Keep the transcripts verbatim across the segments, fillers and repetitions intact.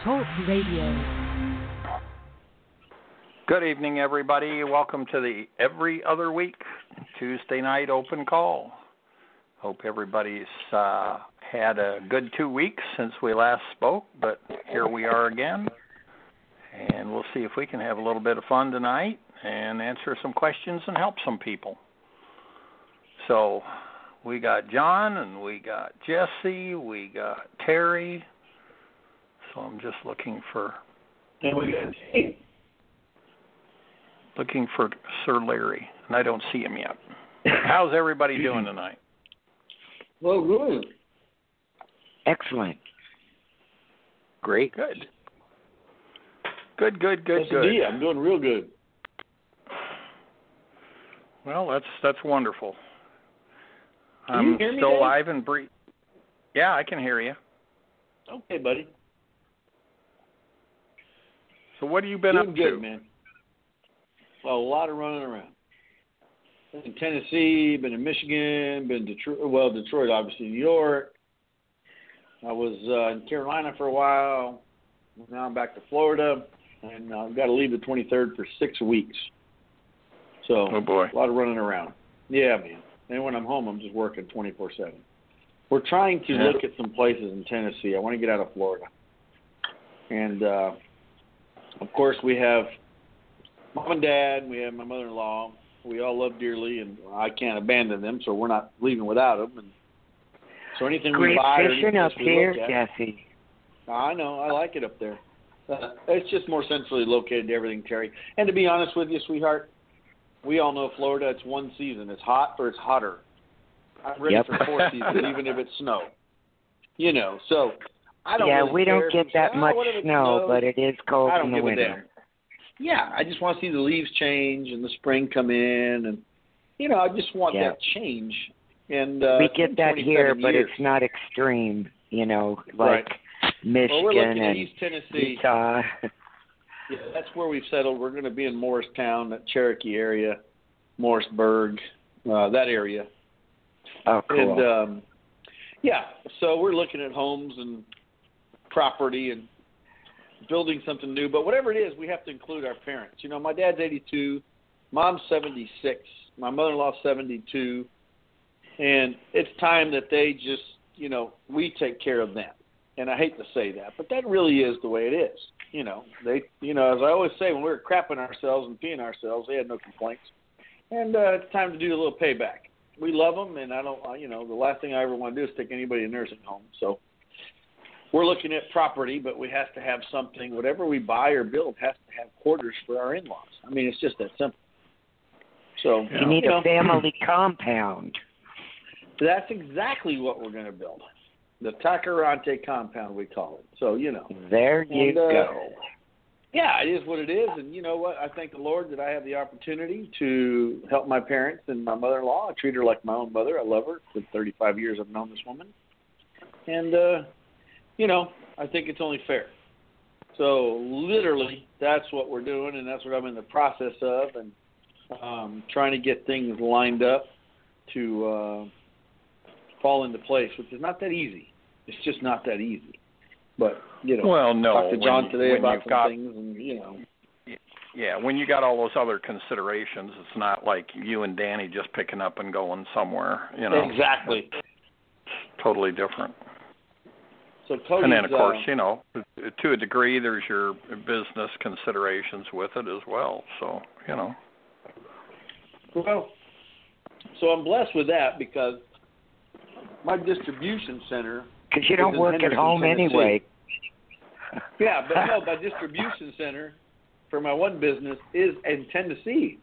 Talk Radio. Good evening, everybody. Welcome to the Every Other Week Tuesday night open call. Hope everybody's uh, had a good two weeks since we last spoke, but here we are again. And we'll see if we can have a little bit of fun tonight and answer some questions and help some people. So we got John and we got Jesse, we got Terry. So I'm just looking for and we got Steve. looking for Sir Larry, and I don't see him yet. How's everybody doing tonight? Well, good. Excellent. Great. Good. Good, good, good, Yes, good. indeed. I'm doing real good. Well, that's that's wonderful. Can I'm you hear me, still Dave? alive and breathing. Yeah, I can hear you. Okay, buddy. So what have you been doing up good, to? man. Well, a lot of running around. Been in Tennessee, been in Michigan, been in Detroit. Well, Detroit, obviously, New York. I was uh, in Carolina for a while. Now I'm back to Florida, and uh, I've got to leave the twenty-third for six weeks. So Oh boy. a lot of running around. Yeah, man. And when I'm home, I'm just working twenty-four seven. We're trying to Yeah. look at some places in Tennessee. I want to get out of Florida. And, uh, of course, we have mom and dad. We have my mother-in-law. We all love dearly, and I can't abandon them, so we're not leaving without them. And so anything we Great buy or fishing anything up we here, look at, Jesse. I know. I like it up there. Uh, it's just more centrally located to everything, Terry. And to be honest with you, sweetheart, we all know Florida, it's one season. It's hot or it's hotter. I'm ready Yep. for four seasons, even if it's snow. You know, so I don't Yeah, really we care don't if get it's, that "Oh, much what if it snow, snows?" but it is cold I don't in the give a winter. damn. Yeah, I just want to see the leaves change and the spring come in, and you know, I just want Yeah. that change. And uh, We it's been get that here, twenty-seven but years. it's not extreme, you know, like Right. Michigan Well, we're looking at and East Tennessee. Utah. Yeah, that's where we've settled. We're going to be in Morristown, that Cherokee area, Morrisburg, uh, that area. Oh, cool. And, um, yeah, so we're looking at homes and property and building something new. But whatever it is, we have to include our parents. You know, my dad's eighty-two, mom's seventy-six, my mother-in-law's seventy-two, and it's time that they just, you know, we take care of them. And I hate to say that, but that really is the way it is. You know, they, you know, as I always say, when we were crapping ourselves and peeing ourselves, they had no complaints. And uh, it's time to do a little payback. We love them, and I don't, uh, you know, the last thing I ever want to do is take anybody to nursing home. So we're looking at property, but we have to have something. Whatever we buy or build has to have quarters for our in-laws. I mean, it's just that simple. So you need you a know, family compound. That's exactly what we're going to build. The Tacarante compound, we call it. So, you know. There you And, uh, go. Yeah, it is what it is. And you know what? I thank the Lord that I have the opportunity to help my parents and my mother-in-law. I treat her like my own mother. I love her. For thirty-five years I've known this woman. And, uh, you know, I think it's only fair. So literally that's what we're doing, and that's what I'm in the process of, and um, trying to get things lined up to uh, fall into place, which is not that easy. It's just not that easy. But, you know, Well, no. talked to John when, today when about you've some got, things, and, you know. Yeah, when you got all those other considerations, it's not like you and Danny just picking up and going somewhere, you know. Exactly. It's totally different. So Cody's, And then, of course, uh, you know, to a degree, there's your business considerations with it as well. So, you know. Well, so I'm blessed with that because my distribution center. Because you is don't in work at Henderson, home Tennessee. anyway. Yeah, but no, my distribution center for my one business is in Tennessee.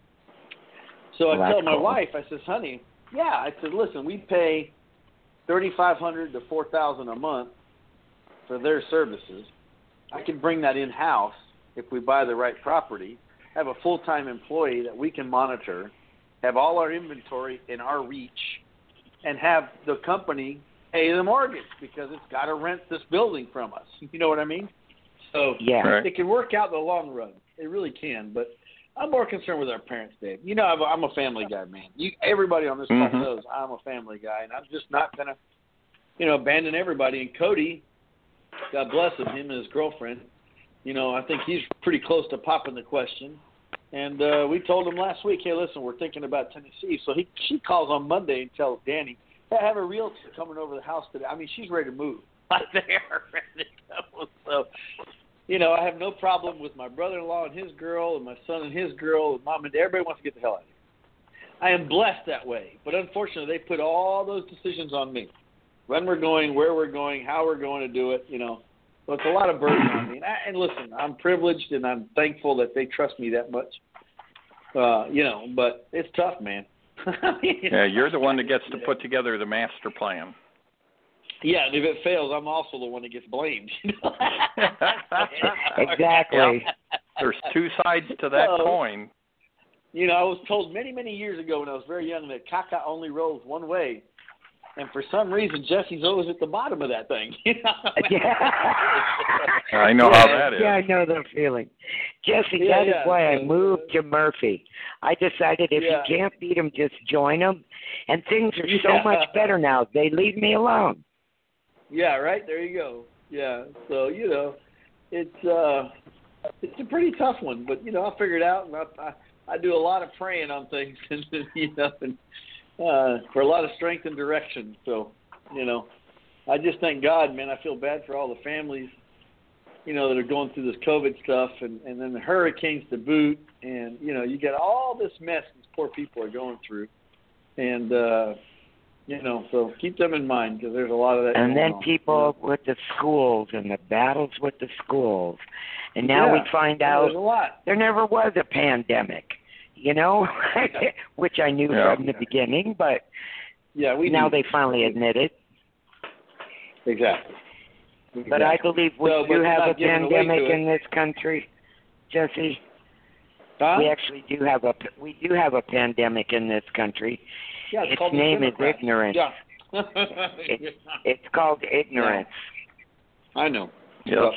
So I Well, tell that's my cool. wife, I says, honey, yeah, I said, listen, we pay thirty-five hundred to four thousand a month for their services. I can bring that in house if we buy the right property. Have a full time employee that we can monitor, have all our inventory in our reach, and have the company pay the mortgage because it's got to rent this building from us. You know what I mean? So Yeah. Right. it can work out in the long run. It really can. But I'm more concerned with our parents, Dave. You know, I'm a- I'm a family guy, man. You, everybody on this call Mhm. knows I'm a family guy, and I'm just not going to, you know, abandon everybody. And Cody, God bless him, him and his girlfriend. You know, I think he's pretty close to popping the question. And uh, we told him last week, hey, listen, we're thinking about Tennessee. So he she calls on Monday and tells Danny, hey, I have a realtor coming over the house today. I mean, she's ready to move. They are ready to go. So, you know, I have no problem with my brother-in-law and his girl and my son and his girl and mom and dad. Everybody wants to get the hell out of here. I am blessed that way. But unfortunately, they put all those decisions on me. When we're going, where we're going, how we're going to do it, you know. So it's a lot of burden on me. And, I, and listen, I'm privileged and I'm thankful that they trust me that much. Uh, you know, but it's tough, man. Yeah, you're the one that gets to put together the master plan. Yeah, and if it fails, I'm also the one that gets blamed. Exactly. There's two sides to that so, coin. You know, I was told many, many years ago when I was very young that caca only rolls one way. And for some reason, Jesse's always at the bottom of that thing. You know? Yeah. I know yeah, how that is. Yeah, I know the feeling. Jesse, Yeah, that yeah. is why I moved to Murphy. I decided if Yeah. you can't beat them, just join them. And things are Yeah. so much better now. They leave me alone. Yeah, right? There you go. Yeah. So, you know, it's uh, it's a pretty tough one. But, you know, I'll figure it out. And I, I, I do a lot of praying on things, and you know, and Uh, for a lot of strength and direction. So, you know, I just thank God, man. I feel bad for all the families, you know, that are going through this COVID stuff and, and then the hurricanes to boot. And, you know, you get all this mess these poor people are going through. And, uh, you know, so keep them in mind because there's a lot of that And going then on, people you know? with the schools and the battles with the schools. And now yeah. we find yeah, out there's a lot. there never was a pandemic. You know, which I knew yeah. from the beginning, but yeah, we now do. they finally admit it. Exactly. But exactly. I believe we so, do have a not giving away pandemic to it. in this country, Jesse. Huh? We actually do have a we do have a pandemic in this country. Yeah, it's its called the name is Democrats. ignorance. Yeah. It's, it's called ignorance. I know. Yes. Well,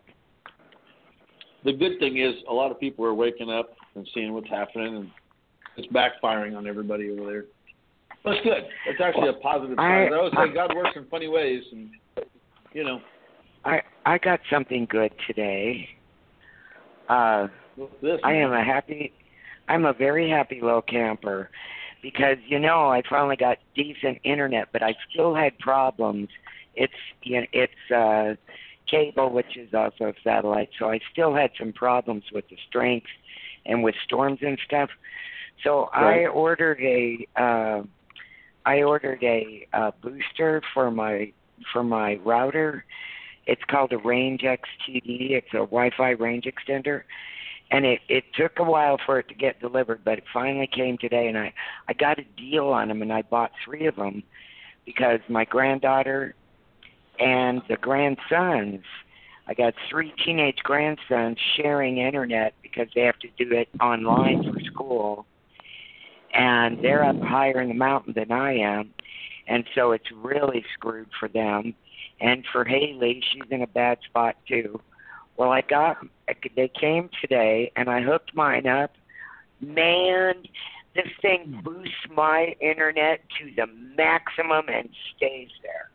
the good thing is a lot of people are waking up and seeing what's happening, and it's backfiring on everybody over there. That's good. It's actually a positive sign. I, I always say God works in funny ways, and, you know. I I got something good today. Uh, This, I am a happy, I'm a very happy little camper because, you know, I finally got decent internet, but I still had problems. It's, you know, it's uh, cable, which is also satellite, so I still had some problems with the strength and with storms and stuff. So right. I ordered a, uh, I ordered a uh, booster for my for my router. It's called a Range X T D. It's a Wi-Fi range extender. And it, it took a while for it to get delivered, but it finally came today, and I, I got a deal on them, and I bought three of them because my granddaughter and the grandsons, I got three teenage grandsons sharing internet because they have to do it online for school, and they're up higher in the mountain than I am, and so it's really screwed for them. And for Haley, she's in a bad spot too. Well, I got, they came today, and I hooked mine up. Man, this thing boosts my internet to the maximum and stays there.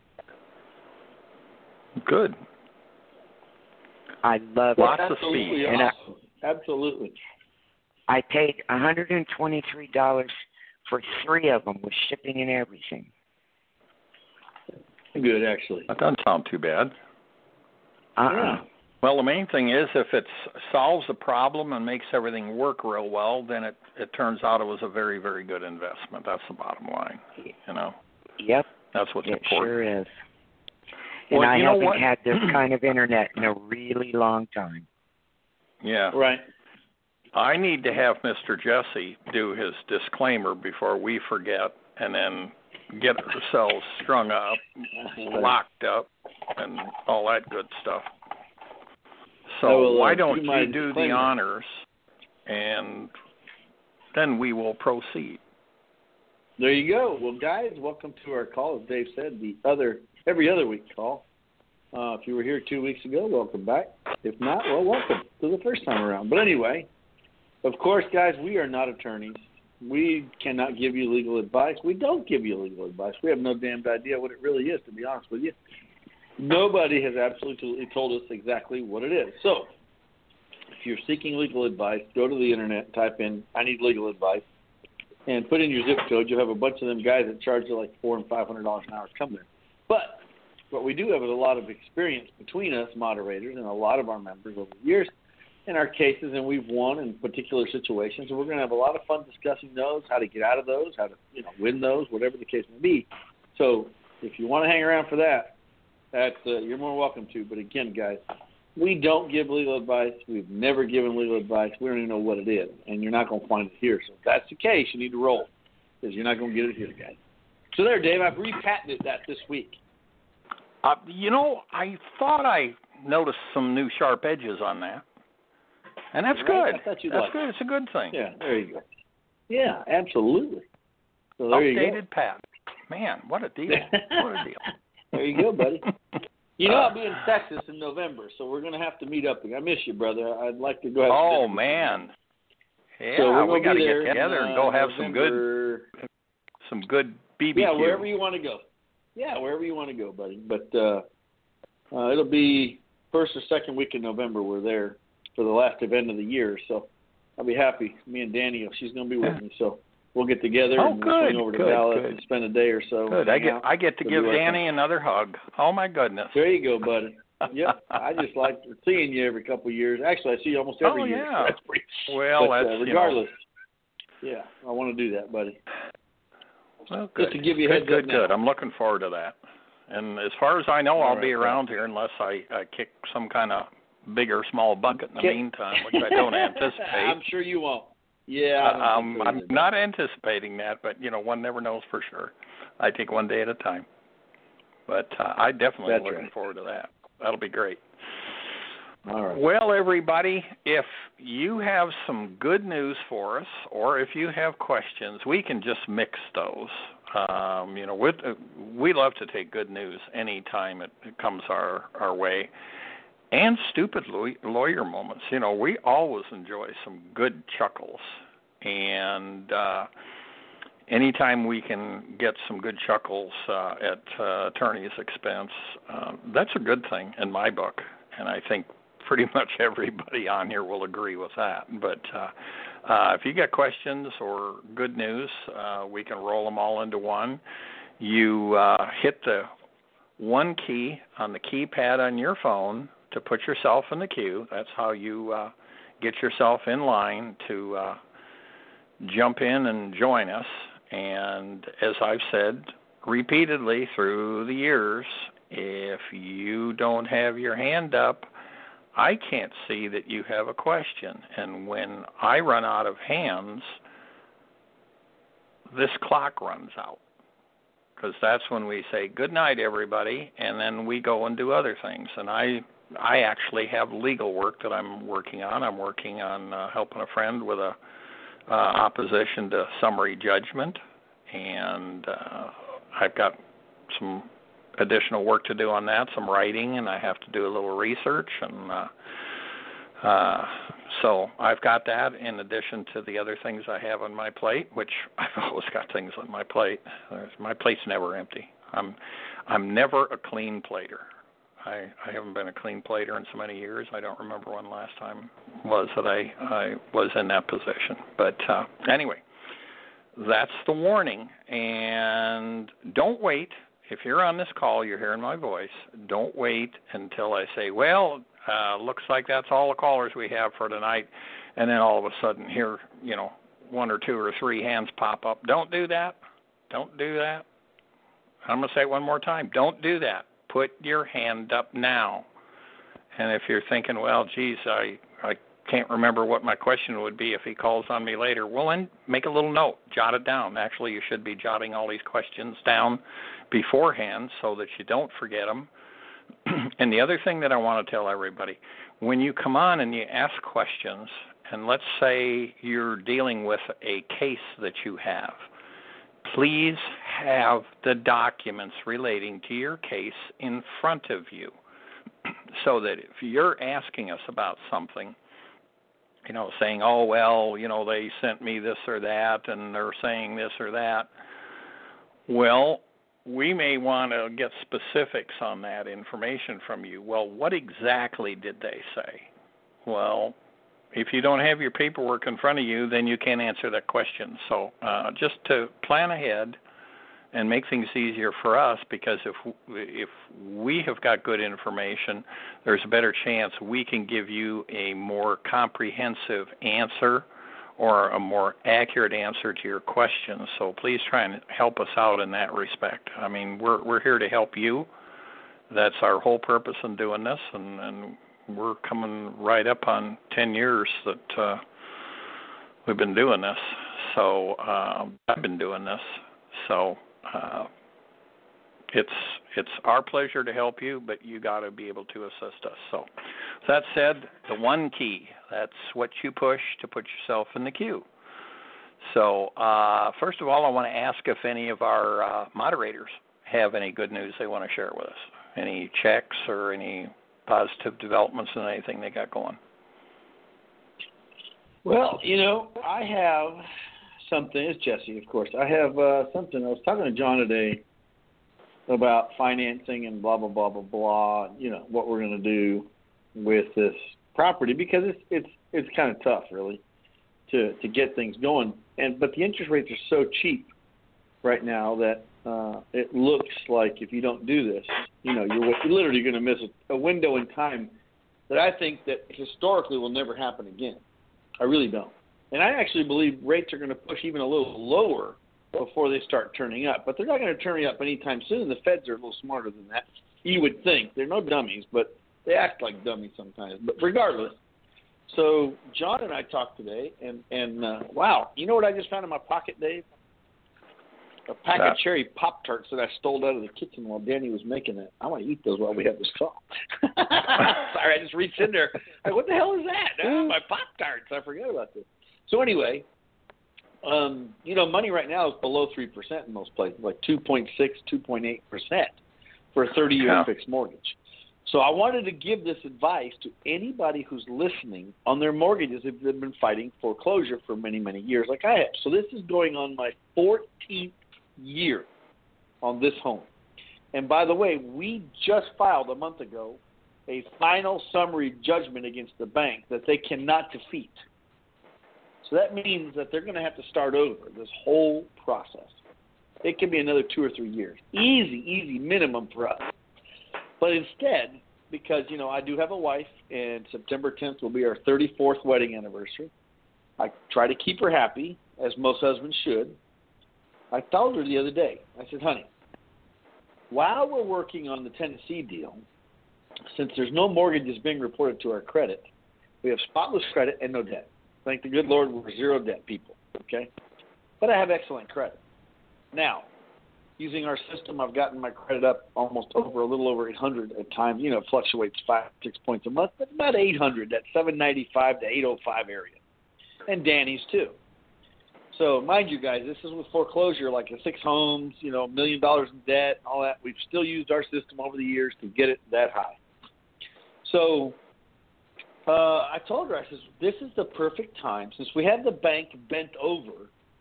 Good. I love Lots it. of speed. Awesome. And I, Absolutely. I paid one hundred twenty-three dollars for three of them with shipping and everything. Good, actually. That doesn't sound too bad. Uh-uh. Yeah. Well, the main thing is if it solves the problem and makes everything work real well, then it, it turns out it was a very, very good investment. That's the bottom line, you know. Yep. That's what's it important. sure is. And Well, I you know haven't what? had this kind of internet in a really long time. Yeah. Right. I need to have Mister Jesse do his disclaimer before we forget and then get ourselves strung up, locked up, and all that good stuff. So will, uh, why don't do my you do the disclaimer. honors, and then we will proceed. There you go. Well, guys, welcome to our call. As Dave said, the other every other week call. Uh, if you were here two weeks ago, welcome back. If not, well, welcome to the first time around. But anyway, of course, guys, we are not attorneys. We cannot give you legal advice. We don't give you legal advice. We have no damned idea what it really is, to be honest with you. Nobody has absolutely told us exactly what it is. So, if you're seeking legal advice, go to the internet, type in "I need legal advice," and put in your zip code. You'll have a bunch of them guys that charge you like four and five hundred dollars an hour to come there. But what we do have is a lot of experience between us moderators and a lot of our members over the years in our cases, and we've won in particular situations. And we're going to have a lot of fun discussing those, how to get out of those, how to you know win those, whatever the case may be. So if you want to hang around for that, that uh, you're more welcome to. But again, guys, we don't give legal advice. We've never given legal advice. We don't even know what it is, and you're not going to find it here. So if that's the case, you need to roll, because you're not going to get it here, guys. So there, Dave, I've repatented that this week. Uh, you know, I thought I noticed some new sharp edges on that, and that's Right? good. I thought you'd That's like good. it. It's a good thing. Yeah, there you go. Yeah, absolutely. So there Updated you go. Pat. Man, what a deal. What a deal. There you go, buddy. You know I'll be in Texas in November, so we're going to have to meet up. I miss you, brother. I'd like to go have Oh, some man. Yeah, so we got to get in, together uh, and go have some November. good some good B B Q. Yeah, wherever you want to go. Yeah, wherever you want to go, buddy. But uh, uh, it'll be first or second week in November. We're there for the last event of the year, so I'll be happy. Me and Danny, she's going to be with Yeah. me, so we'll get together Oh, and good, we'll swing over to good, Dallas good. and spend a day or so. Good. I hang get out. I get to It'll give be like Danny that. another hug. Oh, my goodness. There you go, buddy. Yep, I just like seeing you every couple of years. Actually, I see you almost every Oh, year. yeah. That's pretty, Well, but, that's, uh, you know. regardless, yeah, I want to do that, buddy. Well, good. Just to give you a good, heads good, up now. good. I'm looking forward to that. And as far as I know, All I'll right, be yeah. around here unless I, I kick some kind of big or small bucket in the Okay. meantime, which I don't anticipate. I'm sure you won't. Yeah, I don't Uh, um, think so I'm either. not anticipating that, but, you know, one never knows for sure. I take one day at a time. But uh, I definitely am That's looking right. forward to that. That'll be great. All right. Well, everybody, if you have some good news for us, or if you have questions, we can just mix those. Um, you know, with, uh, we love to take good news anytime it, it comes our, our way. And stupid law- lawyer moments. You know, we always enjoy some good chuckles. And uh, anytime we can get some good chuckles uh, at uh, attorney's expense, uh, that's a good thing in my book. And I think pretty much everybody on here will agree with that. But uh, uh, if you got questions or good news, uh, we can roll them all into one. You uh, hit the one key on the keypad on your phone to put yourself in the queue. That's how you uh, get yourself in line to uh, jump in and join us. And as I've said repeatedly through the years, if you don't have your hand up, I can't see that you have a question. And when I run out of hands, this clock runs out. Because that's when we say, good night, everybody, and then we go and do other things. And I I actually have legal work that I'm working on. I'm working on uh, helping a friend with a uh, opposition to summary judgment, and uh, I've got some additional work to do on that, some writing, and I have to do a little research, and uh, uh, so I've got that in addition to the other things I have on my plate, which I've always got things on my plate. There's, my plate's never empty. I'm I'm never a clean plater. I, I haven't been a clean plater in so many years. I don't remember when the last time was that I, I was in that position. But uh, anyway, that's the warning. And don't wait. If you're on this call, you're hearing my voice, don't wait until I say, well, uh, looks like that's all the callers we have for tonight. And then all of a sudden here, you know, one or two or three hands pop up. Don't do that. Don't do that. I'm going to say it one more time. Don't do that. Put your hand up now. And if you're thinking, well, geez, I, I can't remember what my question would be if he calls on me later, well, then make a little note. Jot it down. Actually, you should be jotting all these questions down beforehand so that you don't forget them. And the other thing that I want to tell everybody, when you come on and you ask questions, and let's say you're dealing with a case that you have, please have the documents relating to your case in front of you so that if you're asking us about something, you know, saying, oh, well, you know, they sent me this or that and they're saying this or that, well, we may want to get specifics on that information from you. Well, what exactly did they say? Well, if you don't have your paperwork in front of you, then you can't answer that question. So uh, just to plan ahead and make things easier for us, because if if we have got good information, there's a better chance we can give you a more comprehensive answer or a more accurate answer to your questions. So please try and help us out in that respect. I mean, we're we're here to help you. That's our whole purpose in doing this, and, and we're coming right up on ten years that uh, we've been doing this. So uh, I've been doing this. So uh, it's it's our pleasure to help you, but you got to be able to assist us. So that said, the one key, that's what you push to put yourself in the queue. So uh, first of all, I want to ask if any of our uh, moderators have any good news they want to share with us, any checks or any positive developments in anything they got going. Well, you know, I have something. It's Jesse, of course. I have uh, something. I was talking to John today about financing and blah, blah, blah, blah, blah, you know, what we're going to do with this property, because it's it's it's kind of tough, really, to, to get things going. And but the interest rates are so cheap right now that uh, it looks like if you don't do this, you know, you're, you're literally going to miss a, a window in time that I think that historically will never happen again. I really don't. And I actually believe rates are going to push even a little lower before they start turning up. But they're not going to turn up anytime soon. The Feds are a little smarter than that, you would think. They're no dummies, but they act like dummies sometimes. But regardless, so John and I talked today, and, and uh, wow, you know what I just found in my pocket, Dave? A pack yeah. of cherry Pop-Tarts that I stole out of the kitchen while Danny was making it. I want to eat those while we have this call. Sorry, I just reached in there. Like, what the hell is that? Oh, my Pop-Tarts. I forgot about this. So anyway, um, you know, money right now is below three percent in most places, like two point six, two point eight percent for a thirty-year yeah. fixed mortgage. So I wanted to give this advice to anybody who's listening on their mortgages if they've been fighting foreclosure for many, many years like I have. So this is going on my fourteenth year on this home. And by the way, we just filed a month ago a final summary judgment against the bank that they cannot defeat. So that means that they're going to have to start over this whole process. It can be another two or three years. Easy, easy minimum for us. But instead, because, you know, I do have a wife, and September tenth will be our thirty-fourth wedding anniversary. I try to keep her happy, as most husbands should. I told her the other day, I said, honey, while we're working on the Tennessee deal, since there's no mortgages being reported to our credit, we have spotless credit and no debt. Thank the good Lord we're zero debt people, okay? But I have excellent credit. Now, using our system, I've gotten my credit up almost over, a little over eight hundred at times. You know, it fluctuates five, six points a month, but about eight hundred, that seven ninety-five to eight oh five area. And Danny's too. So, mind you guys, this is with foreclosure, like a six homes, you know, a million dollars in debt, all that. We've still used our system over the years to get it that high. So, uh, I told her, I said, this is the perfect time. Since we have the bank bent over,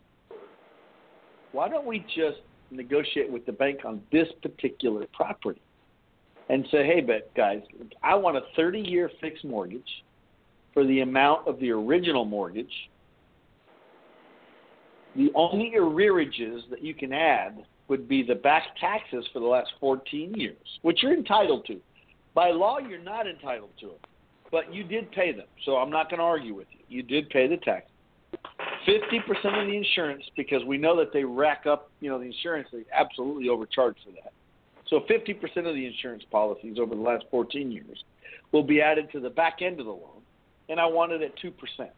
why don't we just negotiate with the bank on this particular property and say, hey, but guys, I want a thirty-year fixed mortgage for the amount of the original mortgage. The only arrearages that you can add would be the back taxes for the last fourteen years, which you're entitled to. By law, you're not entitled to them, but you did pay them, so I'm not going to argue with you. You did pay the tax. fifty percent of the insurance, because we know that they rack up, you know, the insurance, they absolutely overcharge for that. So fifty percent of the insurance policies over the last fourteen years will be added to the back end of the loan, and I want it at two percent.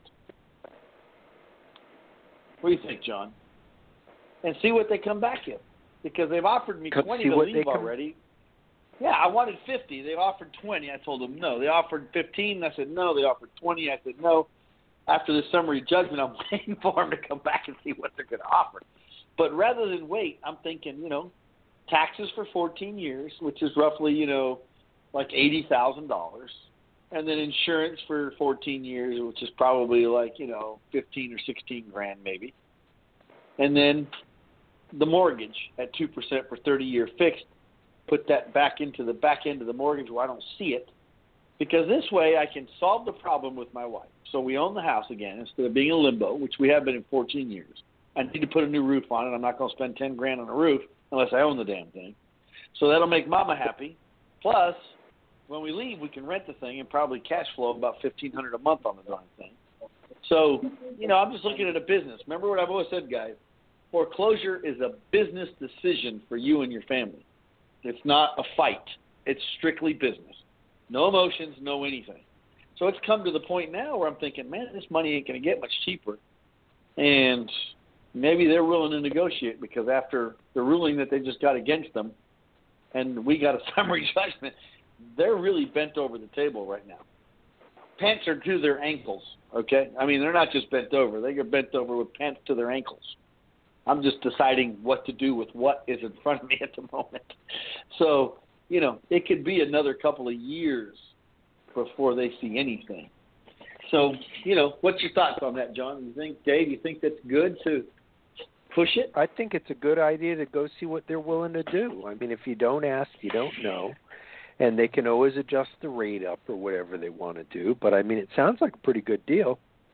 What do you think, John? And see what they come back in, because they've offered me twenty to leave already. Yeah, I wanted fifty. They've offered twenty. I told them no. They offered fifteen. I said no. They offered twenty. I said no. After the summary judgment, I'm waiting for them to come back and see what they're going to offer. But rather than wait, I'm thinking, you know, taxes for fourteen years, which is roughly, you know, like eighty thousand dollars. And then insurance for fourteen years, which is probably like, you know, fifteen or sixteen grand maybe. And then the mortgage at two percent for thirty-year fixed, put that back into the back end of the mortgage where I don't see it, because this way I can solve the problem with my wife. So we own the house again instead of being in limbo, which we have been in fourteen years. I need to put a new roof on it. I'm not going to spend ten grand on a roof unless I own the damn thing. So that'll make Mama happy. Plus, when we leave, we can rent the thing and probably cash flow about fifteen hundred dollars a month on the darn thing. So, you know, I'm just looking at a business. Remember what I've always said, guys? Foreclosure is a business decision for you and your family. It's not a fight. It's strictly business. No emotions, no anything. So it's come to the point now where I'm thinking, man, this money ain't going to get much cheaper. And maybe they're willing to negotiate, because after the ruling that they just got against them and we got a summary judgment, they're really bent over the table right now. Pants are to their ankles, okay? I mean, they're not just bent over. They get bent over with pants to their ankles. I'm just deciding what to do with what is in front of me at the moment. So, you know, it could be another couple of years before they see anything. So, you know, what's your thoughts on that, John? You think, Dave, you think that's good to push it? I think it's a good idea to go see what they're willing to do. I mean, if you don't ask, you don't know. And they can always adjust the rate up or whatever they want to do. But, I mean, it sounds like a pretty good deal.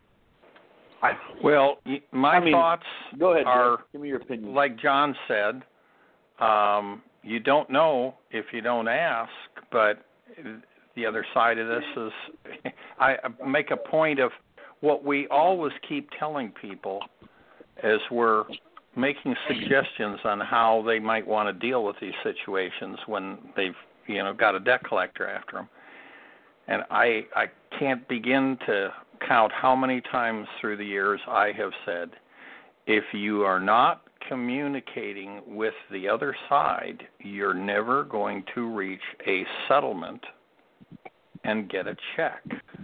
I, well, my I mean, thoughts go ahead, are, Dave. Give me your opinion. like John said, um, you don't know if you don't ask, but the other side of this is I make a point of what we always keep telling people as we're making suggestions on how they might want to deal with these situations when they've, you know, got a debt collector after them. And I I can't begin to count how many times through the years I have said, if you are not communicating with the other side, you're never going to reach a settlement and get a check.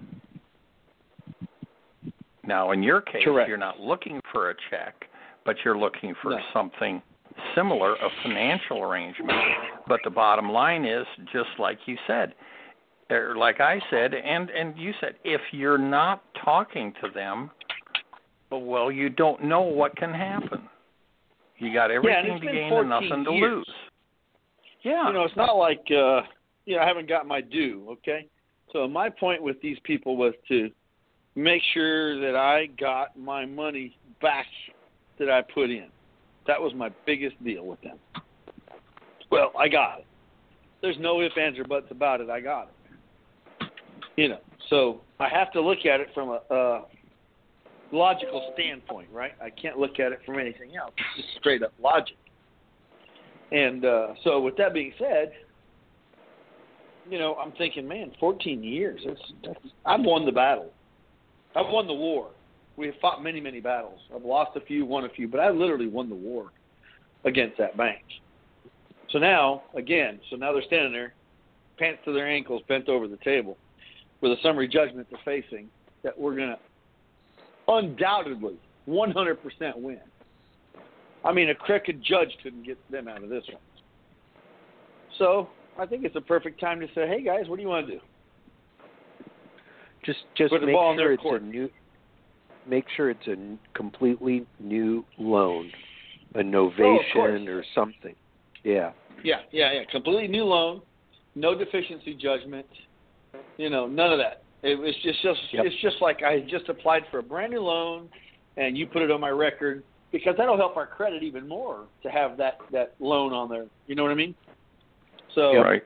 Now, in your case, Correct. You're not looking for a check, but you're looking for No. something similar, a financial arrangement. But the bottom line is, just like you said, or like I said, and, and you said, if you're not talking to them, well, you don't know what can happen. You got everything yeah, and to it's been gain and nothing to years. lose. Yeah. You know, it's not like, uh, you know, I haven't got my due, okay? So my point with these people was to make sure that I got my money back that I put in. That was my biggest deal with them. Well, I got it. There's no ifs, ands, or buts about it. I got it. You know, so I have to look at it from a, a logical standpoint, right? I can't look at it from anything else. It's just straight up logic. And uh, so with that being said, you know, I'm thinking, man, fourteen years. That's, that's, I've won the battle. I've won the war. We have fought many, many battles. I've lost a few, won a few, but I literally won the war against that bank. So now, again, so now they're standing there, pants to their ankles, bent over the table, with a summary judgment they're facing that we're going to undoubtedly one hundred percent win. I mean, a crooked judge couldn't get them out of this one. So I think it's a perfect time to say, hey, guys, what do you want to do? Just just Put the make ball in sure their it's court. a new make sure it's a n- completely new loan, a novation course. or something. Yeah. Yeah, yeah, yeah. Completely new loan, no deficiency judgment, you know, none of that. It, it's just, just Yep. it's just like I just applied for a brand new loan, and you put it on my record, because that'll help our credit even more to have that, that loan on there. You know what I mean? So Right.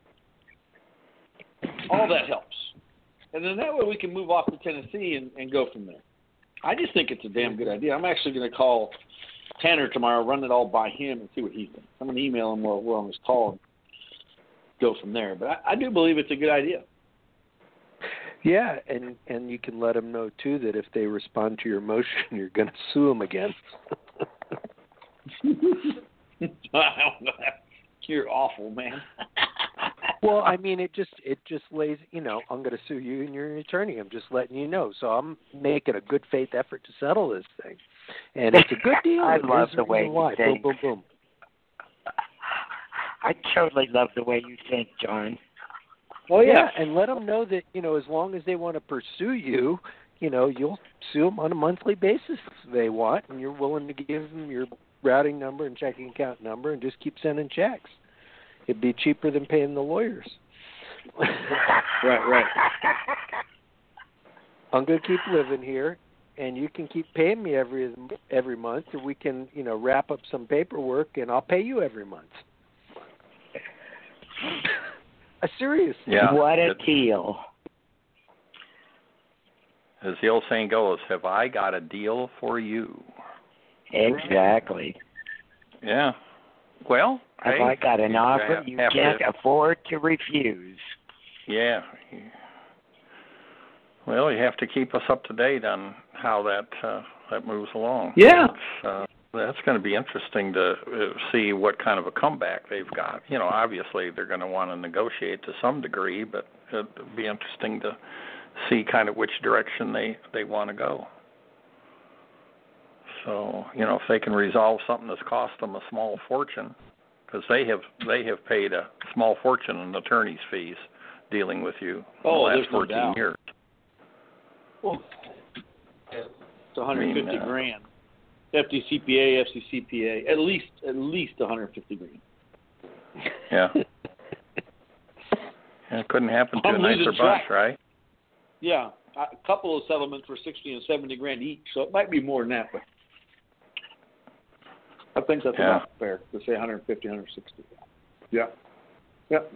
all that helps. And then that way we can move off to Tennessee and, and go from there. I just think it's a damn good idea. I'm actually going to call Tanner tomorrow, run it all by him, and see what he thinks. I'm going to email him while we're on this call and go from there. But I, I do believe it's a good idea. Yeah, and and you can let them know too that if they respond to your motion, you're going to sue them again. You're awful, man. Well, I mean, it just it just lays, you know, I'm going to sue you and you're an attorney. I'm just letting you know. So I'm making a good faith effort to settle this thing, and it's a good deal. I It love is the way reason why. you think. Boom, boom, boom. I totally love the way you think, John. Oh, Yeah, and let them know that, you know, as long as they want to pursue you, you know, you'll sue them on a monthly basis if they want, and you're willing to give them your routing number and checking account number and just keep sending checks. It'd be cheaper than paying the lawyers. Right, right. I'm going to keep living here, and you can keep paying me every every month, or we can, you know, wrap up some paperwork, and I'll pay you every month. A serious. Yeah. What a it, deal. As the old saying goes, have I got a deal for you? Exactly. Yeah. Well, Have hey, I got an you offer have- you have can't to- afford to refuse? Yeah. Well, you have to keep us up to date on how that uh, that moves along. Yeah. It's, uh, that's going to be interesting to uh, see what kind of a comeback they've got. You know, obviously they're going to want to negotiate to some degree, but it'll be interesting to see kind of which direction they, they want to go. So, you know, if they can resolve something that's cost them a small fortune, because they have they have paid a small fortune in attorney's fees dealing with you Oh, in the there's last no fourteen doubt. years. Well, it's one hundred fifty I mean, uh, grand. F D C P A, F C C P A, at least at least one hundred fifty grand. Yeah. And it couldn't happen to I'm a nicer losing bunch, track. right? Yeah, a couple of settlements were sixty and seventy grand each, so it might be more than that, but I think that's Yeah. about fair to say one hundred fifty, one hundred sixty. Yeah. Yep.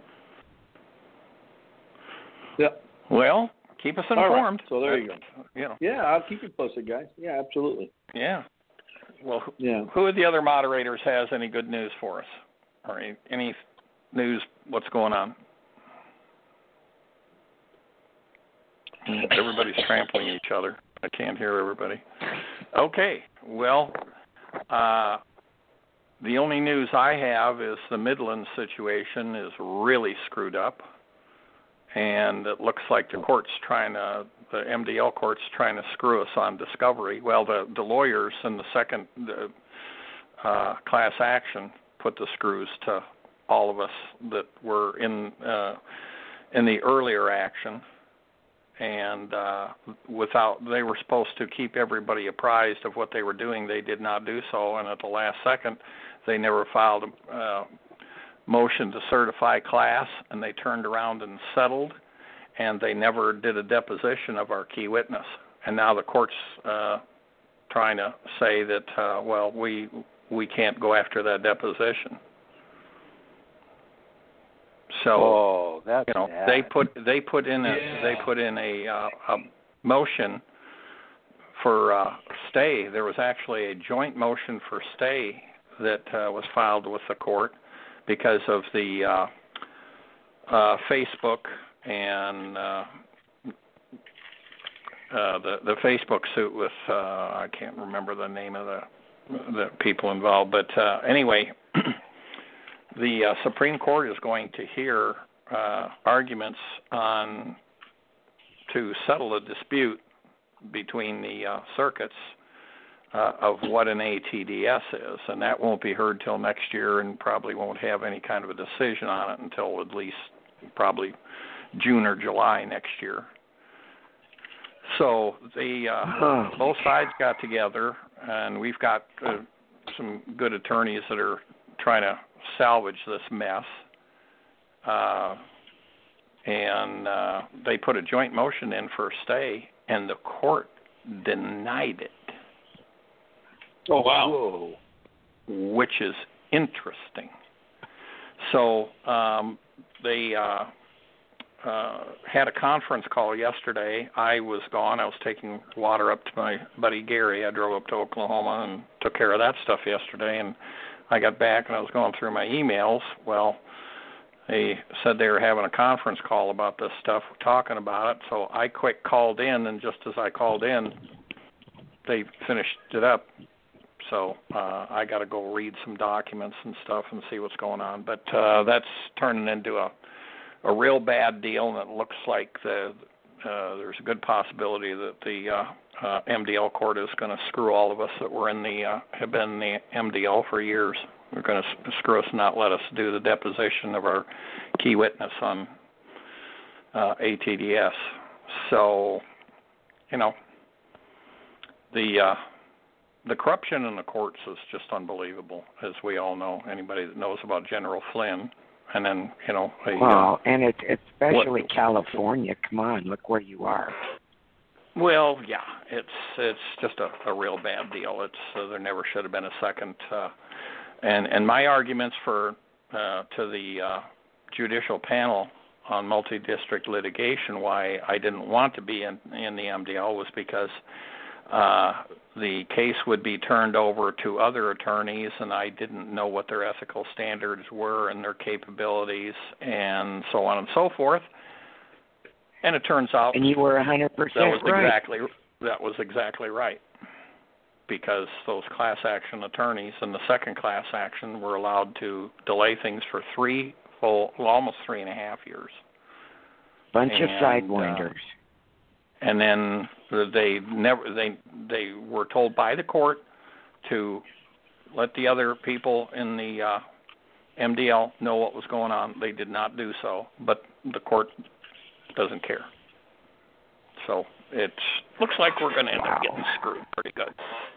Yep. Well, keep us All right, informed. so there you go. You know, Yeah, I'll keep you posted, guys. Yeah, absolutely. yeah. Well, who, Yeah. who of the other moderators has any good news for us? Or any, any news, what's going on? Everybody's trampling each other. I can't hear everybody. Okay, well, uh, the only news I have is the Midland situation is really screwed up, and it looks like the court's trying to, the M D L court's trying to screw us on discovery. Well, the, the lawyers in the second uh, class action put the screws to all of us that were in uh, in the earlier action. And uh, without, they were supposed to keep everybody apprised of what they were doing. They did not do so, and at the last second, they never filed a uh, motion to certify class, and they turned around and settled, and they never did a deposition of our key witness. And now the court's uh, trying to say that, uh, well, we we can't go after that deposition. So, oh, that's you know, bad. they put they put in a Yeah. they put in a, uh, a motion for uh, stay. There was actually a joint motion for stay that uh, was filed with the court because of the uh, uh, Facebook and uh, uh, the the Facebook suit with uh, I can't remember the name of the the people involved, but uh, anyway. The uh, Supreme Court is going to hear uh, arguments on to settle a dispute between the uh, circuits uh, of what an A T D S is, and that won't be heard till next year, and probably won't have any kind of a decision on it until at least probably June or July next year. So the uh, both sides got together, and we've got uh, some good attorneys that are trying to salvage this mess, uh, and uh, they put a joint motion in for a stay, and the court denied it. Oh, wow. Whoa. Which is interesting. So um, they uh, uh, had a conference call yesterday. I was gone. I was taking water up to my buddy Gary. I drove up to Oklahoma and took care of that stuff yesterday, and I got back and I was going through my emails. Well, they said they were having a conference call about this stuff, talking about it. So I quick called in, and just as I called in, they finished it up. So uh, I got to go read some documents and stuff and see what's going on. But uh, that's turning into a a real bad deal, and it looks like the uh, there's a good possibility that the uh, uh, M D L court is going to screw all of us that were in the uh, have been in the M D L for years. They're going to screw us and not let us do the deposition of our key witness on uh, A T D S. So, you know, the uh, the corruption in the courts is just unbelievable, as we all know. Anybody that knows about General Flynn, and then you know, a, well, uh, and it's especially what, California. Come on, look where you are. Well, yeah, it's it's just a, a real bad deal. It's uh, there never should have been a second. Uh, and and my arguments for uh, to the uh, judicial panel on multi-district litigation, why I didn't want to be in, in the M D L, was because uh, the case would be turned over to other attorneys, and I didn't know what their ethical standards were and their capabilities, and so on and so forth. And it turns out, and you were a hundred percent that was right. exactly that was exactly right, because those class action attorneys in the second class action were allowed to delay things for three full, well, almost three and a half years. Bunch and, of sidewinders. Uh, and then they never they they were told by the court to let the other people in the uh, M D L know what was going on. They did not do so, but the court doesn't care. So it looks like we're going to end wow. up getting screwed pretty good.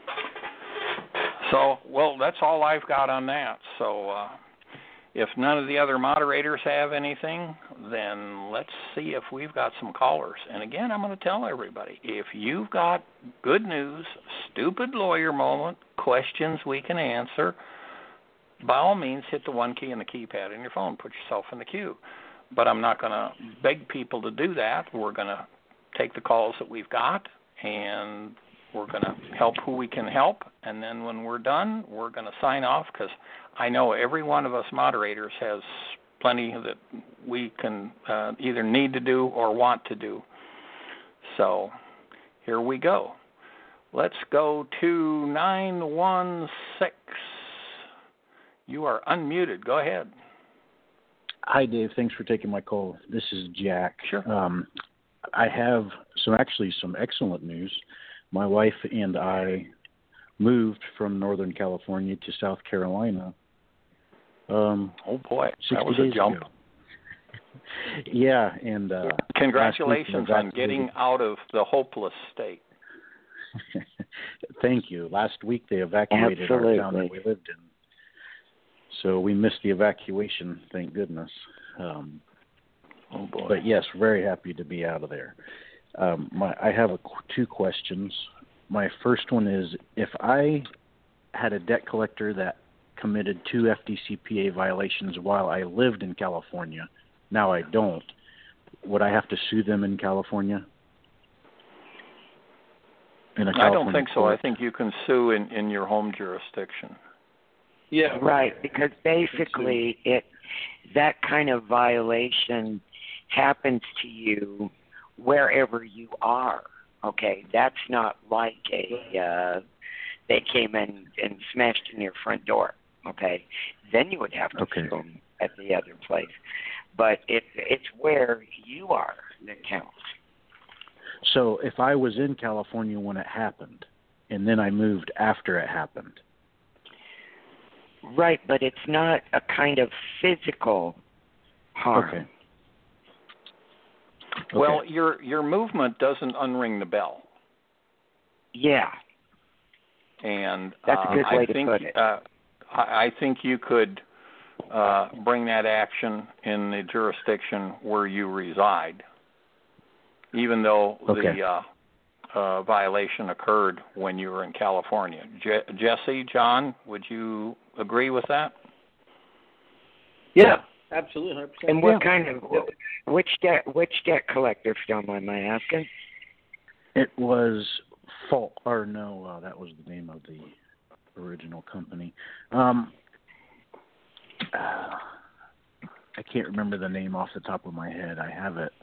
So, well, that's all I've got on that. So uh, if none of the other moderators have anything, then let's see if we've got some callers. And again, I'm going to tell everybody, if you've got good news, stupid lawyer moment, questions we can answer, by all means, hit the one key in the keypad on your phone. Put yourself in the queue. But I'm not going to beg people to do that. We're going to take the calls that we've got, and we're going to help who we can help. And then when we're done, we're going to sign off, because I know every one of us moderators has plenty that we can uh, either need to do or want to do. So here we go. Let's go to nine one six. You are unmuted. Go ahead. Hi, Dave. Thanks for taking my call. This is Jack. Sure. Um, I have some actually some excellent news. My wife and I moved from Northern California to South Carolina. Um, oh boy, that was days a jump. Ago. Yeah, and uh, congratulations on getting out of the hopeless state. Thank you. Last week they evacuated Absolutely. our town that we lived in. So we missed the evacuation, thank goodness. Um, oh boy! But yes, very happy to be out of there. Um, my, I have a, two questions. My first one is, if I had a debt collector that committed two F D C P A violations while I lived in California, now I don't, would I have to sue them in California? In a California I don't think so. court? I think you can sue in, in your home jurisdiction. Yeah. Right, because basically it that kind of violation happens to you wherever you are. Okay, that's not like a uh, they came in and smashed in your front door. Okay, then you would have to okay. sue them at the other place. But it it's where you are that counts. So if I was in California when it happened, and then I moved after it happened. Right, but it's not a kind of physical harm. Okay. Well, okay. your your movement doesn't unring the bell. Yeah. And that's uh, a good way I to think, put it. Uh, I, I think you could uh, bring that action in the jurisdiction where you reside, even though okay. the uh, uh, violation occurred when you were in California. Je- Jesse, John, would you agree with that? Yeah, absolutely, one hundred percent. And what yeah. kind of which debt which debt collector, if you don't mind my asking? It was Fault, or no, uh, that was the name of the original company. Um, uh, I can't remember the name off the top of my head. I have it.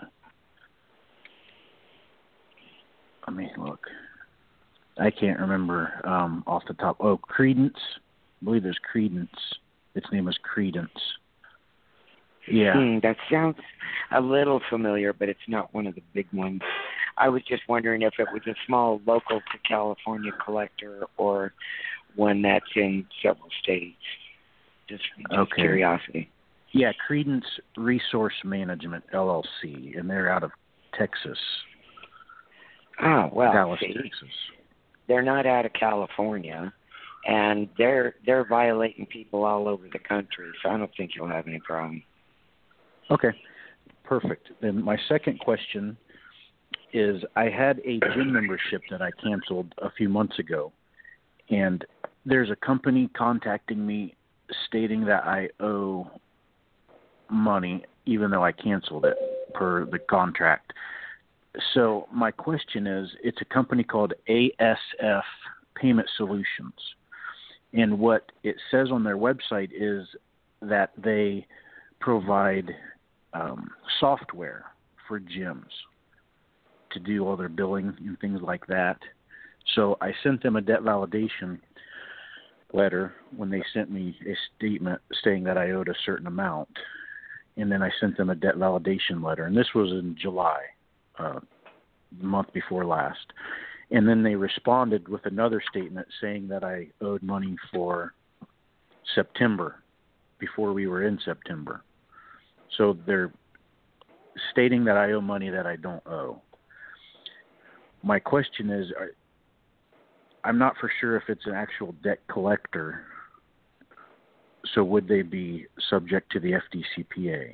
Let me look. I can't remember um, off the top. Oh, Credence. I believe there's Credence. Its name is Credence. Yeah. Hmm, that sounds a little familiar, but it's not one of the big ones. I was just wondering if it was a small local to California collector or one that's in several states. Just, just okay. curiosity. Yeah, Credence Resource Management, L L C, and they're out of Texas. Oh, well, Dallas, see, Texas. they're not out of California, and they're they're violating people all over the country. So I don't think you'll have any problem. Okay, perfect. Then my second question is, I had a gym membership that I canceled a few months ago, and there's a company contacting me stating that I owe money even though I canceled it per the contract. So my question is, it's a company called A S F Payment Solutions. And what it says on their website is that they provide um, software for gyms to do all their billing and things like that. So I sent them a debt validation letter when they sent me a statement saying that I owed a certain amount. And then I sent them a debt validation letter. And this was in July, uh, the month before last. And then they responded with another statement saying that I owed money for September before we were in September. So they're stating that I owe money that I don't owe. My question is, I'm not for sure if it's an actual debt collector. So would they be subject to the F D C P A?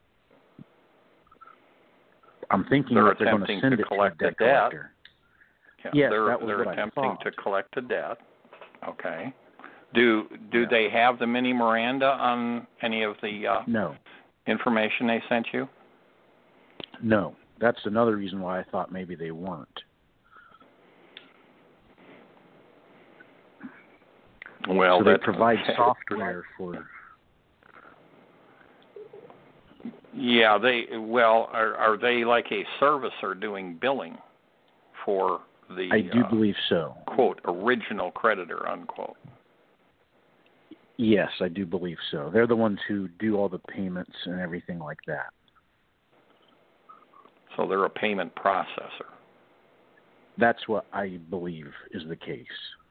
I'm thinking they're that they're going to send to it collect to a debt the debt. collector. Yeah, yes, they're, that was they're what I attempting thought. to collect a debt. Okay. Do do Yeah. they have the mini Miranda on any of the uh, No. information they sent you? No. That's another reason why I thought maybe they weren't. Well, so they that provide software for. Yeah, they well are are they like a servicer doing billing for the? I do uh, believe so. Quote original creditor unquote. Yes, I do believe so. They're the ones who do all the payments and everything like that. So they're a payment processor. That's what I believe is the case.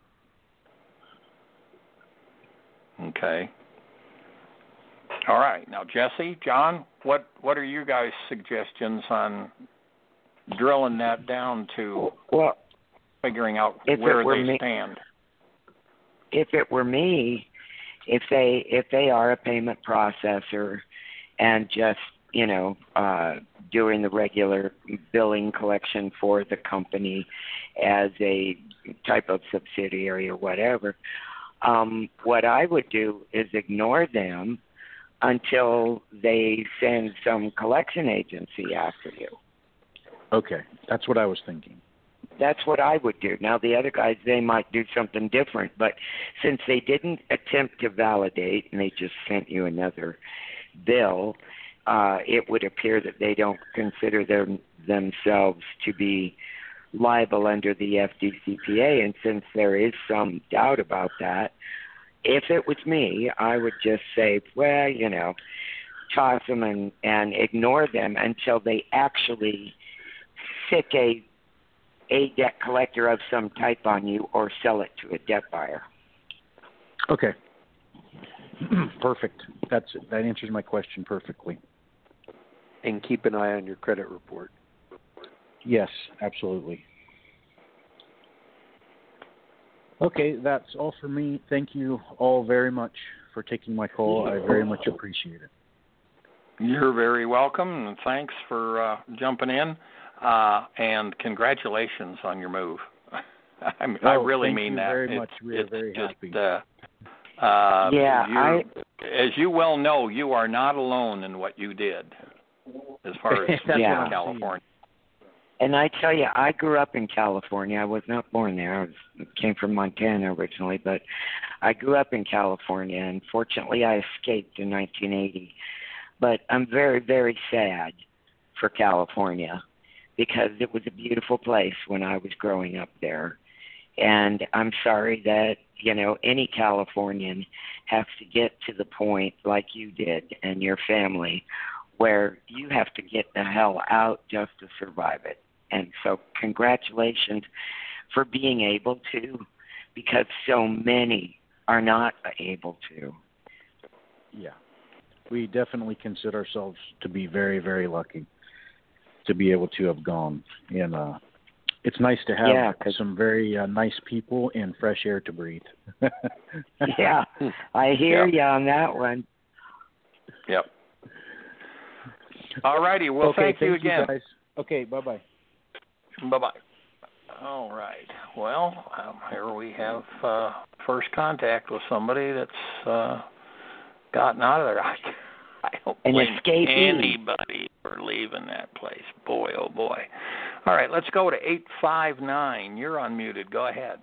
Okay. All right. Now, Jesse, John, what what are you guys' suggestions on drilling that down to Well, figuring out if it where were they me- stand? if it were me, if they if they are a payment processor and just, you know, uh, doing the regular billing collection for the company as a type of subsidiary or whatever, um, what I would do is ignore them until they send some collection agency after you. Okay, that's what I was thinking. That's what I would do. Now, the other guys, they might do something different, but since they didn't attempt to validate and they just sent you another bill, uh, it would appear that they don't consider them, themselves to be liable under the F D C P A, and since there is some doubt about that, if it was me, I would just say, well, you know, toss them and, and ignore them until they actually sick a a debt collector of some type on you or sell it to a debt buyer. Okay. Perfect. That's that answers my question perfectly. And keep an eye on your credit report. Yes, absolutely. Okay, that's all for me. Thank you all very much for taking my call. I very much appreciate it. You're very welcome, and thanks for uh, jumping in. Uh, and congratulations on your move. I, mean, oh, I really thank mean you that. very it's, much. We are it's very just, happy. Uh, uh, yeah, I, I, as you well know, you are not alone in what you did, as far as yeah. California. And I tell you, I grew up in California. I was not born there. I was, came from Montana originally, but I grew up in California, and fortunately I escaped in nineteen eighty. But I'm very, very sad for California because it was a beautiful place when I was growing up there. And I'm sorry that, you know, any Californian has to get to the point like you did and your family where you have to get the hell out just to survive it. And so congratulations for being able to, because so many are not able to. Yeah. We definitely consider ourselves to be very, very lucky to be able to have gone. And uh, it's nice to have Yeah, 'cause- some very uh, nice people and fresh air to breathe. Yeah, I hear Yep. you on that one. Yep. All righty. Well, okay, thank you again. guys. Okay, bye-bye. Bye-bye. All right. Well, um, here we have uh, first contact with somebody that's uh, gotten out of there. I, I don't An blame escapee. anybody for leaving that place. Boy, oh boy. All right, let's go to eight five nine. You're unmuted. Go ahead.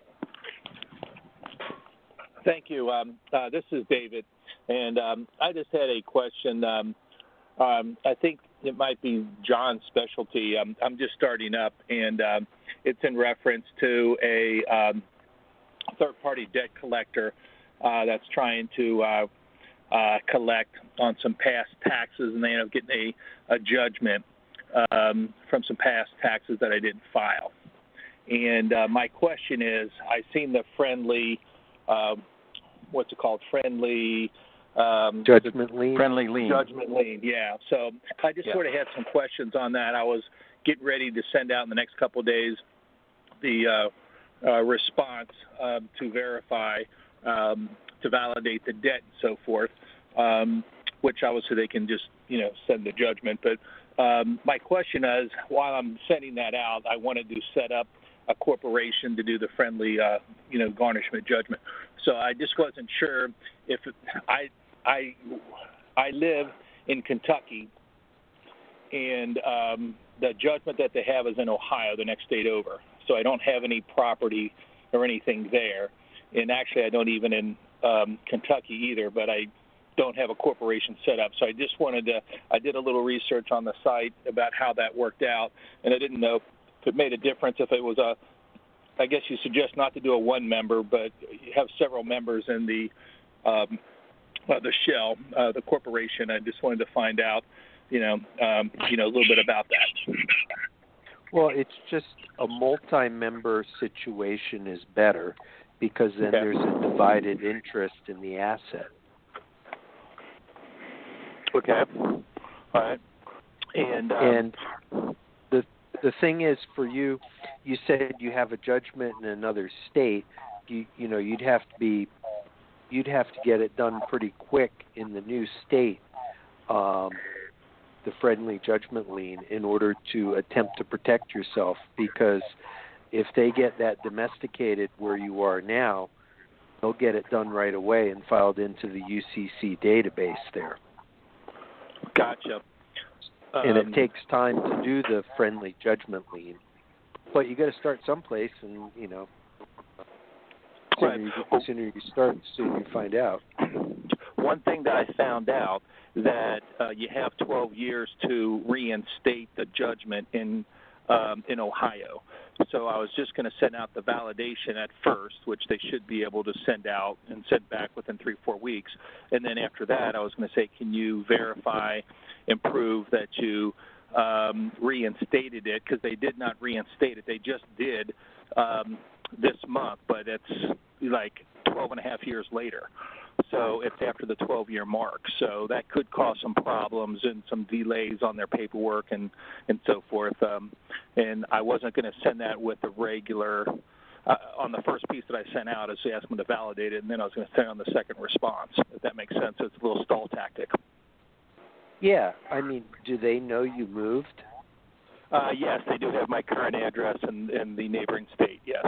Thank you. Um, uh, this is David, and um, I just had a question. Um, um, I think it might be John's specialty. Um, I'm just starting up, and um, it's in reference to a um, third-party debt collector uh, that's trying to uh, uh, collect on some past taxes, and they end up getting a, a judgment um, from some past taxes that I didn't file. And uh, my question is, I've seen the friendly, uh, what's it called, friendly um, Judgment lien. Friendly lien. Judgment lien, yeah. So I just Yeah. sort of had some questions on that. I was getting ready to send out in the next couple of days the uh, uh, response um, to verify, um, to validate the debt and so forth, um, which obviously they can just, you know, send the judgment. But um, my question is, while I'm sending that out, I wanted to set up a corporation to do the friendly, uh, you know, garnishment judgment. So I just wasn't sure if I, I, I live in Kentucky, and um, the judgment that they have is in Ohio, the next state over. So I don't have any property or anything there, and actually I don't even in um, Kentucky either. But I don't have a corporation set up. So I just wanted to. I did a little research on the site about how that worked out, and I didn't know if it made a difference if it was a. I guess you suggest not to do a one member, but you have several members in the um, uh, the shell, uh, the corporation. I just wanted to find out, you know, um, you know, a little bit about that. Well, it's just a multi-member situation is better because then Okay. there's a divided interest in the asset. Okay. All right. And um, And the the thing is, for you, you said you have a judgment in another state. You you know you'd have to be you'd have to get it done pretty quick in the new state, um, the friendly judgment lien, in order to attempt to protect yourself. Because if they get that domesticated where you are now, they'll get it done right away and filed into the U C C database there. Gotcha. And Um, it takes time to do the friendly judgment lien, but you got to start someplace, and you know, the sooner, Right. you, the sooner you start, the sooner you find out. One thing that I found out that uh, you have twelve years to reinstate the judgment in um, in Ohio. So I was just going to send out the validation at first, which they should be able to send out and send back within three, four weeks. And then after that, I was going to say, can you verify and prove that you um, reinstated it? Because they did not reinstate it. They just did um, this month, but it's like twelve and a half years later. So it's after the twelve-year mark. So that could cause some problems and some delays on their paperwork and, and so forth. Um, and I wasn't going to send that with the regular uh, on the first piece that I sent out, is to ask them to validate it, and then I was going to send on the second response, if that makes sense. It's a little stall tactic. Yeah, I mean, do they know you moved? Uh, yes, they do have my current address in, in the neighboring state, yes.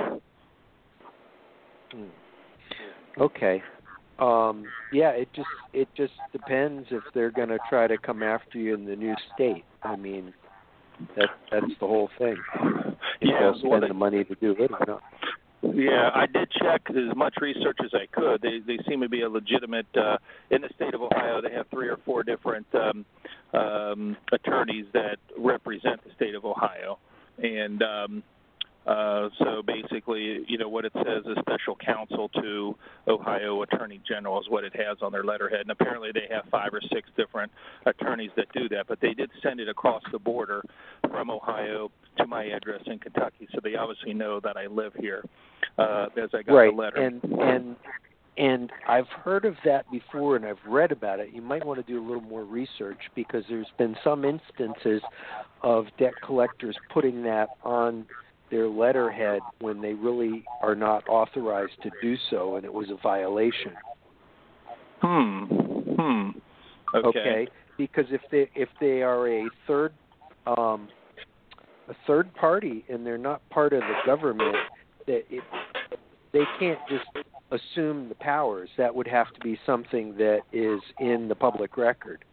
Hmm. Okay. Um, yeah, it just it just depends if they're going to try to come after you in the new state. I mean, that that's the whole thing. If Yeah, they'll well, spend they- the money to do it or not. Yeah, I did check as much research as I could. They they seem to be a legitimate uh, in the state of Ohio. They have three or four different um, um, attorneys that represent the state of Ohio, and um, uh, so basically, you know, what it says is special counsel to Ohio Attorney General is what it has on their letterhead. And apparently, they have five or six different attorneys that do that. But they did send it across the border from Ohio to my address in Kentucky, so they obviously know that I live here. Uh, as I got Right, the letter. and and and I've heard of that before, and I've read about it. You might want to do a little more research because there's been some instances of debt collectors putting that on their letterhead when they really are not authorized to do so, and it was a violation. Hmm. Hmm. Okay. Okay. Because if they if they are a third um, a third party and they're not part of the government, that it, they can't just assume the powers. That would have to be something that is in the public record.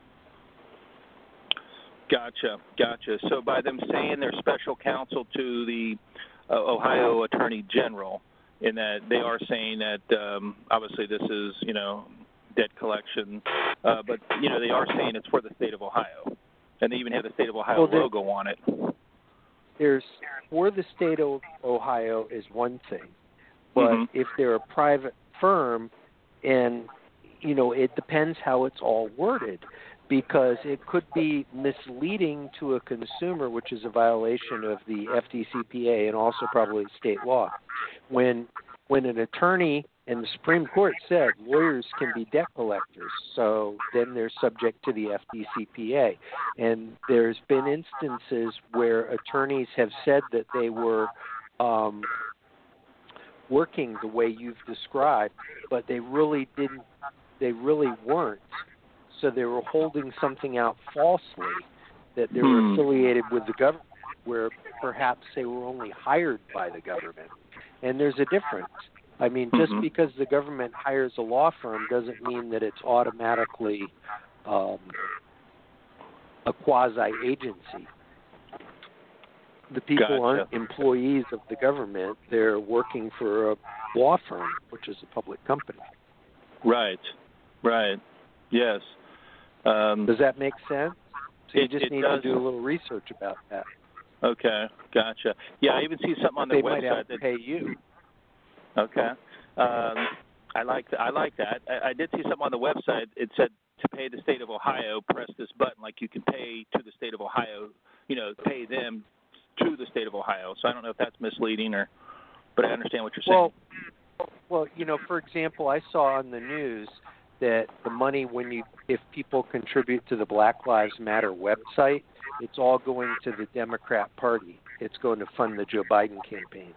Gotcha, gotcha. So by them saying they're special counsel to the uh, Ohio Attorney General, in that they are saying that um, obviously this is, you know, debt collection, uh, but, you know, they are saying it's for the state of Ohio, and they even have the state of Ohio well, logo on it. There's for the state of Ohio is one thing, but mm-hmm. if they're a private firm, and, you know, it depends how it's all worded, because it could be misleading to a consumer, which is a violation of the F D C P A and also probably state law. When when an attorney, and the Supreme Court said lawyers can be debt collectors, so then they're subject to the F D C P A. And there's been instances where attorneys have said that they were um, working the way you've described, but they really didn't. They really weren't. So they were holding something out falsely, that they were hmm. affiliated with the government, where perhaps they were only hired by the government. And there's a difference. I mean, just mm-hmm. because the government hires a law firm doesn't mean that it's automatically um, a quasi-agency. The people Gotcha. aren't employees of the government. They're working for a law firm, which is a public company. Right, right, yes. Um, Does that make sense? So you it, just it need does. to do a little research about that. Okay, gotcha. Yeah, I even see something on they their might website have to that pay you. Okay, um, I like th- I like that. I, I did see something on the website. It said to pay the state of Ohio, press this button. Like you can pay to the state of Ohio, you know, pay them to the state of Ohio. So I don't know if that's misleading or, but I understand what you're saying. Well, well, you know, for example, I saw on the news that the money, when you, if people contribute to the Black Lives Matter website, it's all going to the Democrat Party. It's going to fund the Joe Biden campaign.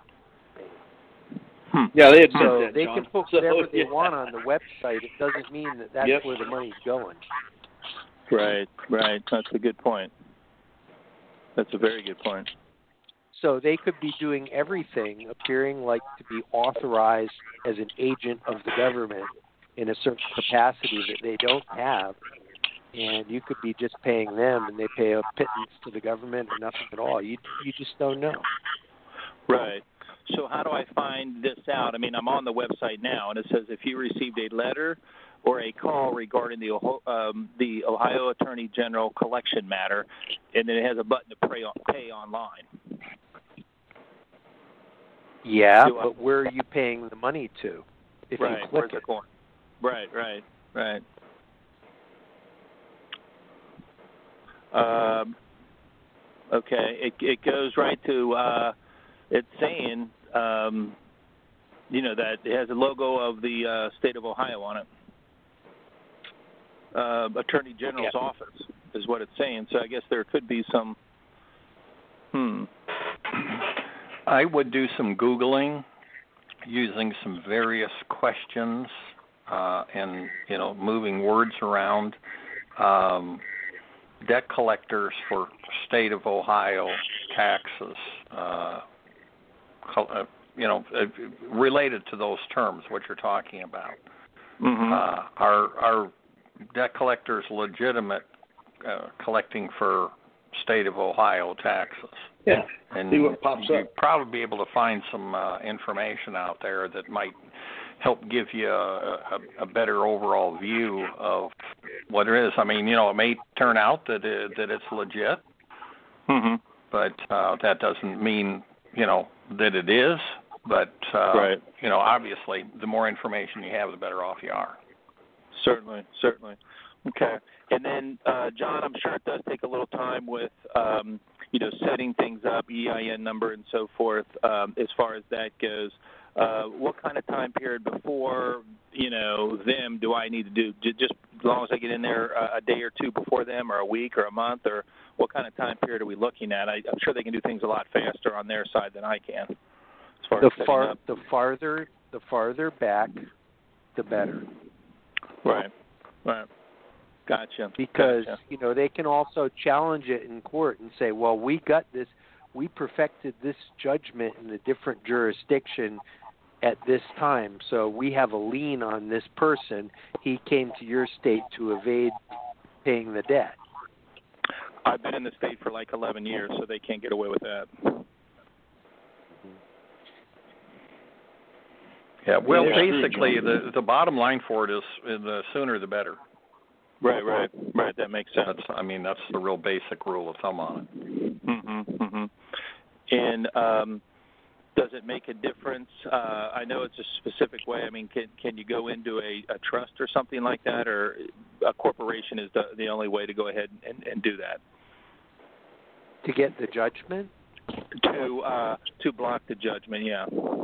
Hmm. Yeah, they admit so that, they John. can put So, whatever they yeah. want on the website. It doesn't mean that that's Yep. where the money's going. Right, right. That's a good point. That's a very good point. So they could be doing everything, appearing like to be authorized as an agent of the government in a certain capacity that they don't have, and you could be just paying them, and they pay a pittance to the government or nothing at all. You you just don't know. Right. So how do I find this out? I mean, I'm on the website now, and it says if you received a letter or a call regarding the um, the Ohio Attorney General collection matter, and then it has a button to pay, on, pay online. Yeah, Do I- but where are you paying the money to if right. you click Where's it? it going? Right, right, right. Um, okay, it it goes right to uh, it's saying um, you know that it has a logo of the uh, state of Ohio on it. Uh, Attorney General's Yeah. office is what it's saying. So I guess there could be some. Hmm. I would do some Googling using some various questions uh, and, you know, moving words around. Um, debt collectors for state of Ohio taxes, uh, uh, you know, uh, related to those terms, what you're talking about. Mm-hmm. Uh, are, are debt collectors legitimate uh, collecting for state of Ohio taxes? Yeah. And See what pops you'd up. probably be able to find some uh, information out there that might help give you a, a, a better overall view of what it is. I mean, you know, it may turn out that it, that it's legit, Mm-hmm. but uh, that doesn't mean, you know, that it is. But, uh, Right. you know, obviously, the more information you have, the better off you are. Certainly, certainly. Okay. And then, uh, John, I'm sure it does take a little time with, um, you know, setting things up, E I N number and so forth, um, as far as that goes. uh, what kind of time period before, you know, them do I need to do? Just as long as I get in there a day or two before them, or a week or a month, or what kind of time period are we looking at? I, I'm sure they can do things a lot faster on their side than I can. As far the as far up. the farther the farther back, the better. Right. Right. Gotcha. Because gotcha. you know they can also challenge it in court and say, well, we got this, we perfected this judgment in a different jurisdiction at this time, so we have a lien on this person. He came to your state to evade paying the debt. I've been in the state for like eleven years, so they can't get away with that. Yeah, well, Yeah, basically, the the bottom line for it is uh, the sooner the better. Right, right, right. That makes sense. That's, I mean, that's the real basic rule of thumb on it. Mm-hmm, mm-hmm. And um, does it make a difference? Uh, I know it's a specific way. I mean, can can you go into a, a trust or something like that, or a corporation is the the only way to go ahead and, and do that? To get the judgment? To uh, to block the judgment, yeah.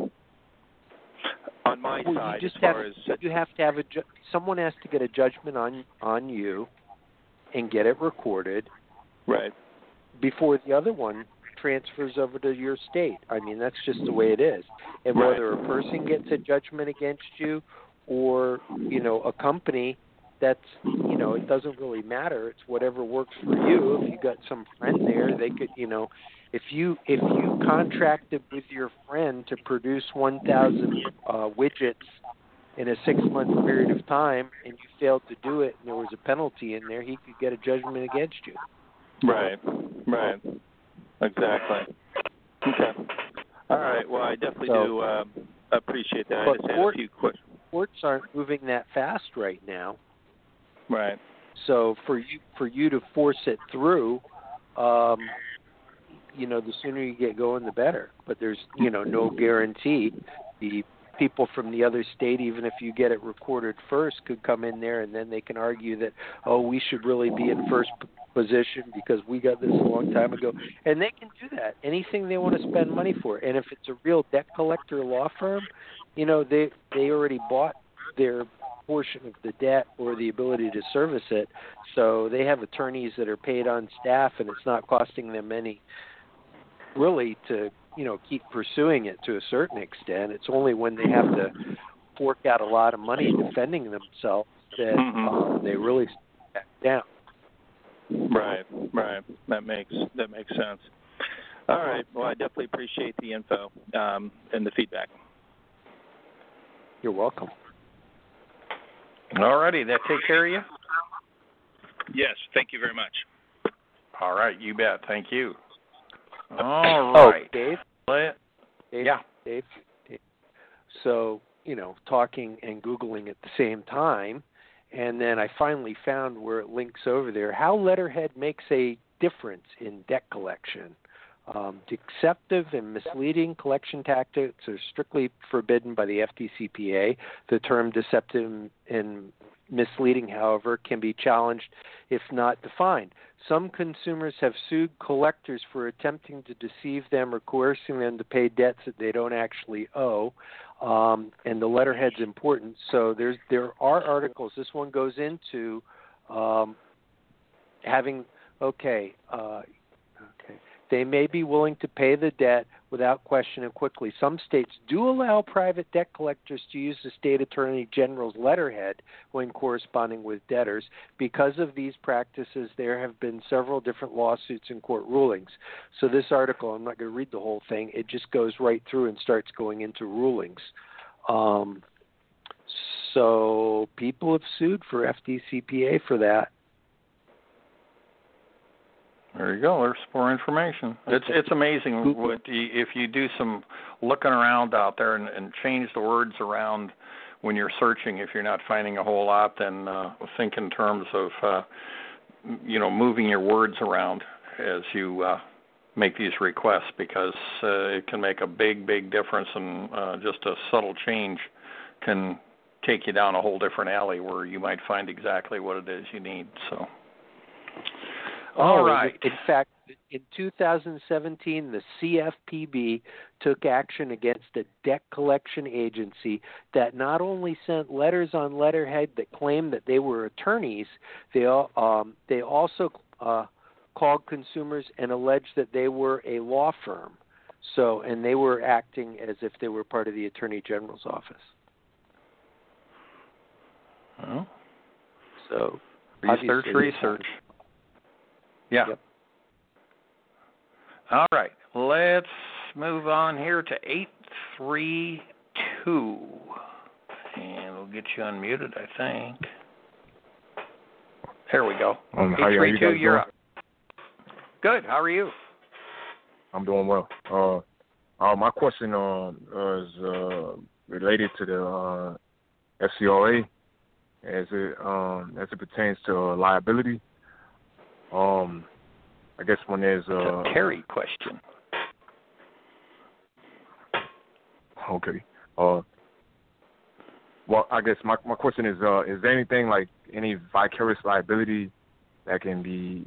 On my well, side, you just as far have, as you have to have a ju- someone has to get a judgment on on you and get it recorded, right, before the other one transfers over to your state. I mean, that's just the way it is. And right. whether a person gets a judgment against you or, you know, a company, that's, you know, it doesn't really matter. It's whatever works for you. If you got some friend there, they could, you know, if you if you contracted with your friend to produce one thousand uh, widgets in a six-month period of time and you failed to do it and there was a penalty in there, he could get a judgment against you. Right, right. Exactly. Okay. All right. Well, I definitely so, do uh, appreciate that. I but just had court, a few questions. Courts aren't moving that fast right now. Right. So for you for you to force it through, um, you know, the sooner you get going, the better. But there's, you know, no guarantee. The people from the other state, even if you get it recorded first, could come in there and then they can argue that, oh, we should really be in first position because we got this a long time ago. And they can do that, anything they want to spend money for. And if it's a real debt collector law firm, you know, they they already bought their portion of the debt or the ability to service it. So they have attorneys that are paid on staff, and it's not costing them any really to, you know, keep pursuing it to a certain extent. It's only when they have to fork out a lot of money defending themselves that mm-hmm. um, they really step back down. Right, right. That makes that makes sense. All right. Well, I definitely appreciate the info um, and the feedback. You're welcome. All righty, that take care of you? Yes. Thank you very much. All right, you bet. Thank you. All Oh, right. Dave? Let, Dave? yeah. Dave? Dave? So, you know, talking and Googling at the same time, and then I finally found where it links over there, how letterhead makes a difference in debt collection. Um, deceptive and misleading collection tactics are strictly forbidden by the F D C P A. The term deceptive and misleading, however, can be challenged if not defined. Some consumers have sued collectors for attempting to deceive them or coercing them to pay debts that they don't actually owe. Um, and the letterhead's important. So there's there are articles. This one goes into um, having, okay, uh, okay. They may be willing to pay the debt without question and quickly. Some states do allow private debt collectors to use the state attorney general's letterhead when corresponding with debtors. Because of these practices, there have been several different lawsuits and court rulings. So this article, I'm not going to read the whole thing, it just goes right through and starts going into rulings. Um, so people have sued for F D C P A for that. There you go. There's more information. It's it's amazing what you, if you do some looking around out there and, and change the words around when you're searching. If you're not finding a whole lot, then uh, think in terms of uh, you know moving your words around as you uh, make these requests, because uh, it can make a big big difference, and uh, just a subtle change can take you down a whole different alley where you might find exactly what it is you need. So. All oh, right. In fact, In two thousand seventeen, the C F P B took action against a debt collection agency that not only sent letters on letterhead that claimed that they were attorneys, they um, they also uh, called consumers and alleged that they were a law firm. So, and they were acting as if they were part of the Attorney General's office. Oh. So, research, research. Yeah. Yep. All right. Let's move on here to eight three two. And we'll get you unmuted, I think. There we go. Um, how, eight three two, how you you're doing? up. Good. How are you? I'm doing well. Uh, uh, my question uh, is uh, related to the uh, F C R A as it um, as it pertains to uh, liability. Um, I guess when there's uh, it's a Terry question. Okay. Uh, well, I guess my my question is: uh, is there anything like any vicarious liability that can be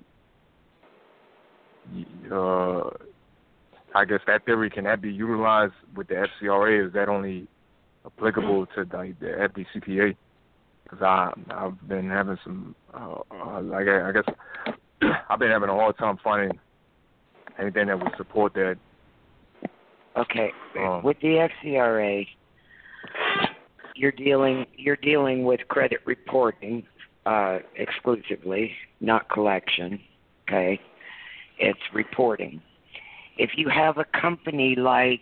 uh, I guess that theory, can that be utilized with the F C R A? Is that only applicable to the, the F D C P A? Because I I've been having some uh, uh, like I, I guess I've been having a hard time finding anything that would support that. Okay, Um, with the F C R A, you're dealing you're dealing with credit reporting uh, exclusively, not collection. Okay, it's reporting. If you have a company like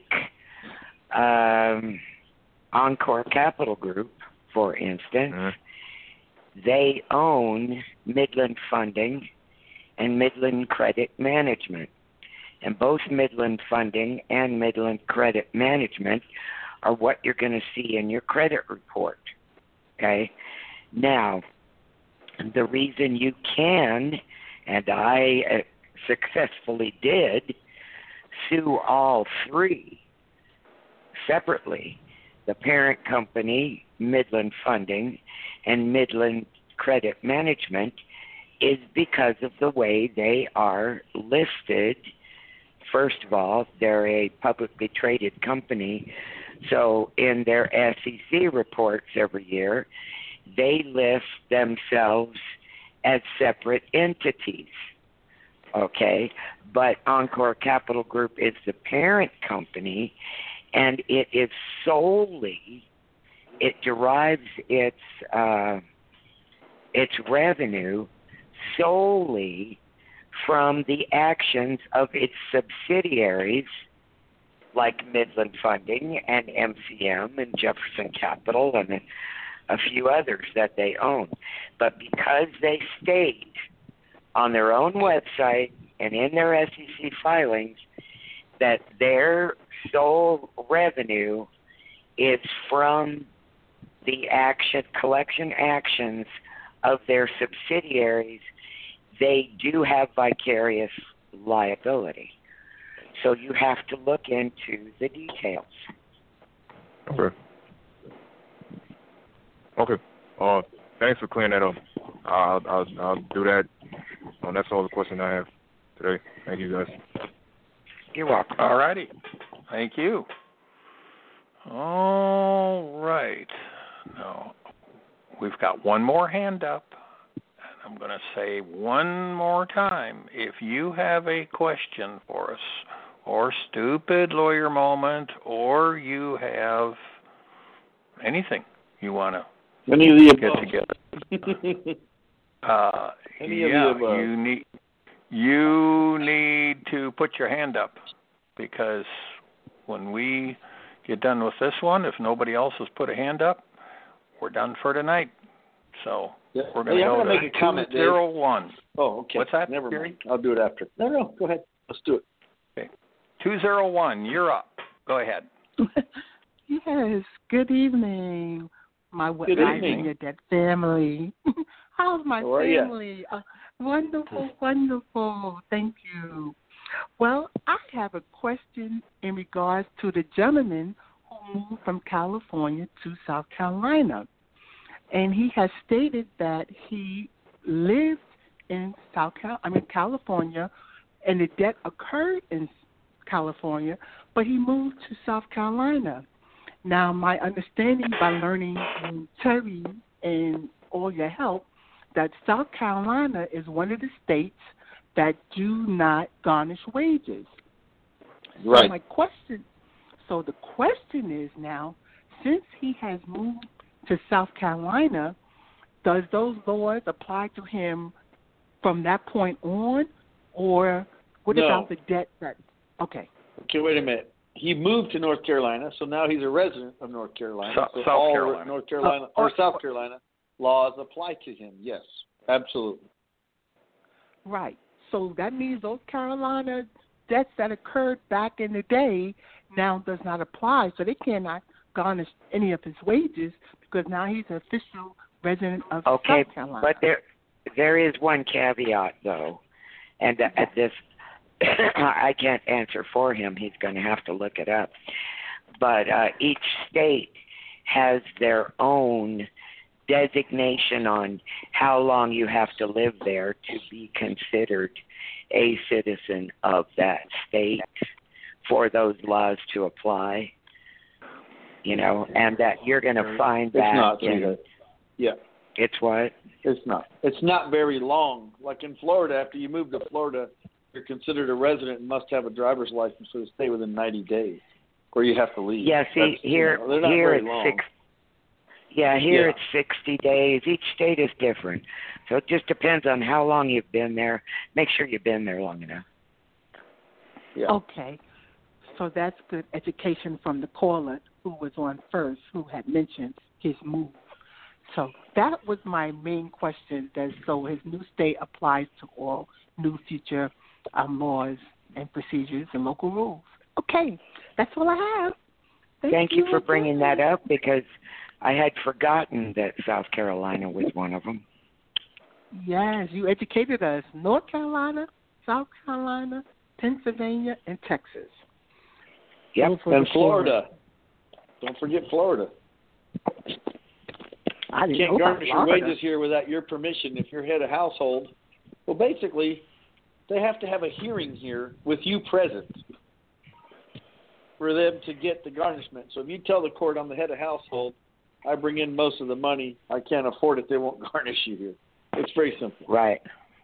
um, Encore Capital Group, for instance, mm-hmm. they own Midland Funding and Midland Credit Management. And both Midland Funding and Midland Credit Management are what you're going to see in your credit report. Okay? Now, the reason you can, and I uh, successfully did, sue all three separately, the parent company, Midland Funding, and Midland Credit Management, is because of the way they are listed. First of all, they're a publicly traded company, so in their S E C reports every year, they list themselves as separate entities. Okay, but Encore Capital Group is the parent company, and it is solely, it derives its uh, its revenue solely from the actions of its subsidiaries, like Midland Funding and M C M and Jefferson Capital and a few others that they own. But because they state on their own website and in their S E C filings that their sole revenue is from the action collection actions of their subsidiaries, they do have vicarious liability. So you have to look into the details. Okay. Okay. Uh, thanks for clearing that up. I'll, I'll, I'll do that. Oh, that's all the question I have today. Thank you, guys. You're welcome. All righty. Thank you. All right. Now, we've got one more hand up. And I'm going to say one more time, if you have a question for us, or stupid lawyer moment, or you have anything you want to Any of the get above. together. uh, Any yeah, of the above. you need you need to put your hand up, because when we get done with this one, if nobody else has put a hand up, we're done for tonight. So Yeah. we're going Hey, to I'm go gonna to make a comment, two zero one. Oh, okay. What's that, Never Gary? mind. I'll do it after. No, no, go ahead. Let's do it. Okay. two zero one, you're up. Go ahead. Yes, good evening, my Good Rising evening. Dead family. How's my How are ya? family? Uh, wonderful, wonderful. Thank you. Well, I have a question in regards to the gentleman who moved from California to South Carolina. And he has stated that he lived in South Cal- I mean California and the debt occurred in California, but he moved to South Carolina. Now, my understanding by learning from Terry and all your help, that South Carolina is one of the states that do not garnish wages. Right. So my question, so the question is now, since he has moved to South Carolina, does those laws apply to him from that point on, or what No. about the debt that? Okay. Okay, wait a minute. He moved to North Carolina, so now he's a resident of North Carolina. So- so South all Carolina. North Carolina Uh, or uh, South Carolina laws apply to him. Yes, absolutely. Right. So that means those Carolina debts that occurred back in the day now does not apply. So they cannot garnish any of his wages because now he's an official resident of Okay, South Carolina. but there there is one caveat though, and uh, at this I can't answer for him. He's going to have to look it up. But uh, each state has their own designation on how long you have to live there to be considered a citizen of that state for those laws to apply. You know, and that you're going to find It's that not. in, Sweetheart. Yeah. it's what? It's not. It's not very long. Like in Florida, after you move to Florida, you're considered a resident and must have a driver's license for the stay within ninety days, or you have to leave. Yeah, see, That's, here, you know, they're not here very it's long. six. Yeah, here Yeah. it's sixty days. Each state is different, so it just depends on how long you've been there. Make sure you've been there long enough. Yeah. Okay. So that's good education from the caller who was on first, who had mentioned his move. So that was my main question. That so his new state applies to all new future um, laws and procedures and local rules. Okay, that's all I have. Thank, Thank you for again. bringing that up because I had forgotten that South Carolina was one of them. Yes, you educated us. North Carolina, South Carolina, Pennsylvania, and Texas. Yep. Those were And the Florida. Don't forget Florida. I You didn't can't know about garnish your Florida. wages here without your permission if you're head of household. Well, basically, they have to have a hearing here with you present for them to get the garnishment. So if you tell the court I'm the head of household, I bring in most of the money, I can't afford it, they won't garnish you here. It's very simple. Right.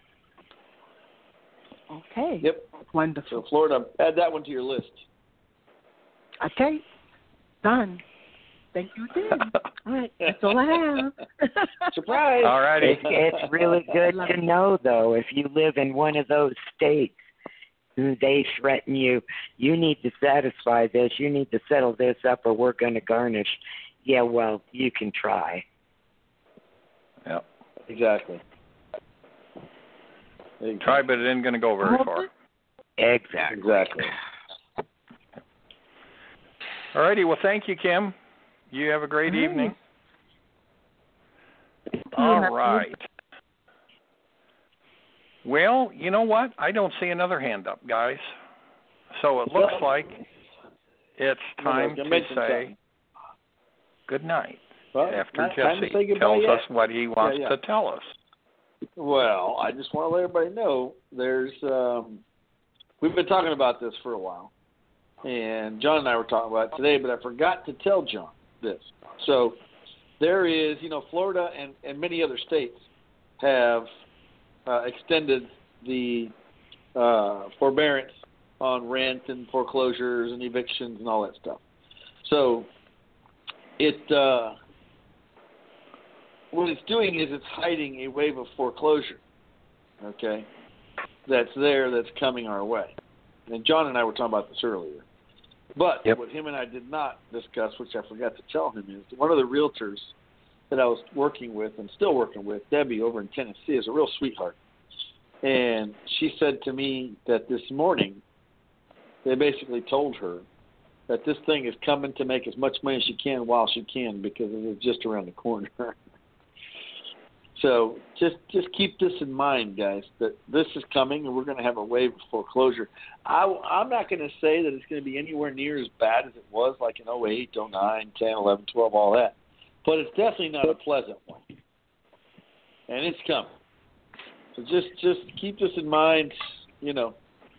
Okay. Yep. Wonderful. So Florida, add that one to your list. Okay. Done. Thank you again. All right. That's all I have. Surprise. All righty. It's, it's really good to know, though, if you live in one of those states and they threaten you, you need to satisfy this, you need to settle this up, or we're going to garnish. Yeah, well, you can try. Yep. Exactly. exactly. Try, but it ain't going to go very far. Exactly. Exactly. All righty. Well, thank you, Kim. You have a great All right. evening. Thank you. All Happy- right. Well, you know what? I don't see another hand up, guys. So it looks like it's time I to mentioned say something. good night Well, after not time to say Jesse goodbye tells yet. us what he wants Yeah, yeah. to tell us. Well, I just want to let everybody know there's um, we've been talking about this for a while, and John and I were talking about it today, but I forgot to tell John this. So there is, you know, Florida and, and many other states have uh, extended the uh, forbearance on rent and foreclosures and evictions and all that stuff. So it uh, what it's doing is it's hiding a wave of foreclosure, okay, that's there, that's coming our way. And John and I were talking about this earlier. But Yep. what him and I did not discuss, which I forgot to tell him, is one of the realtors that I was working with and still working with, Debbie over in Tennessee, is a real sweetheart. And she said to me that this morning they basically told her that this thing is coming to make as much money as she can while she can because it is just around the corner. So just just keep this in mind, guys, that this is coming and we're going to have a wave of foreclosure. I, I'm not going to say that it's going to be anywhere near as bad as it was like in oh eight, oh nine, ten, eleven, twelve, all that. But it's definitely not a pleasant one. And it's coming. So just just keep this in mind, you know,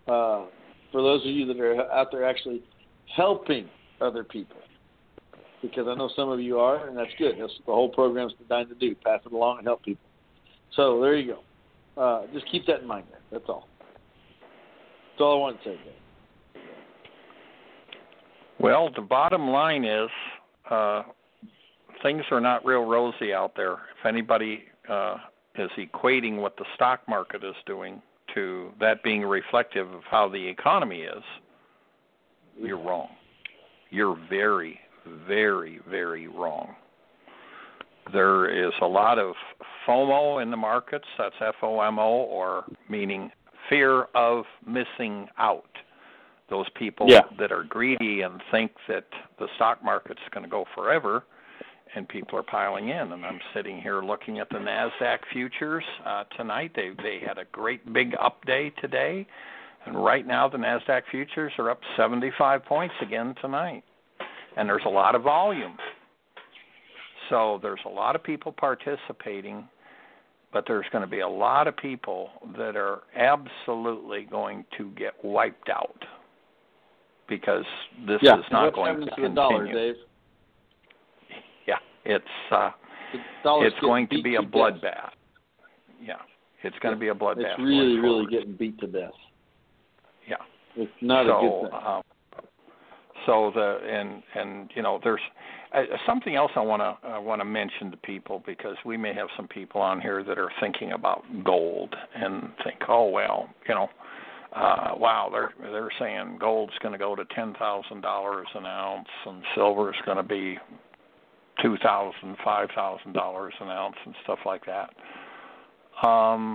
uh, for those of you that are out there actually helping other people, because I know some of you are, and that's good. That's the whole program's designed to do, pass it along and help people. So there you go. Uh, just keep that in mind there. That's all. That's all I want to say, Dave. Well, the bottom line is uh, things are not real rosy out there. If anybody uh, is equating what the stock market is doing to that being reflective of how the economy is, you're wrong. You're very, very, very wrong. There is a lot of FOMO in the markets. That's F O M O, or meaning fear of missing out. Those people yeah. that are greedy and think that the stock market's going to go forever, and people are piling in. And I'm sitting here looking at the NASDAQ futures uh, tonight. They they had a great big up day today, and right now the NASDAQ futures are up seventy-five points again tonight. And there's a lot of volume. So there's a lot of people participating, but there's going to be a lot of people that are absolutely going to get wiped out because this yeah. is not What's going to to continue. The dollar, Dave? Yeah, it's uh, it's going to be a bloodbath. Yeah, it's going to be a bloodbath. It's really, really getting beat to death. Yeah, it's not so, a good thing. Um, so the and and you know there's uh, something else I want to uh, want to mention to people, because we may have some people on here that are thinking about gold and think, oh well, you know. Uh, wow, they're they're saying gold's going to go to ten thousand dollars an ounce, and silver's going to be two thousand, five thousand dollars an ounce, and stuff like that. Um,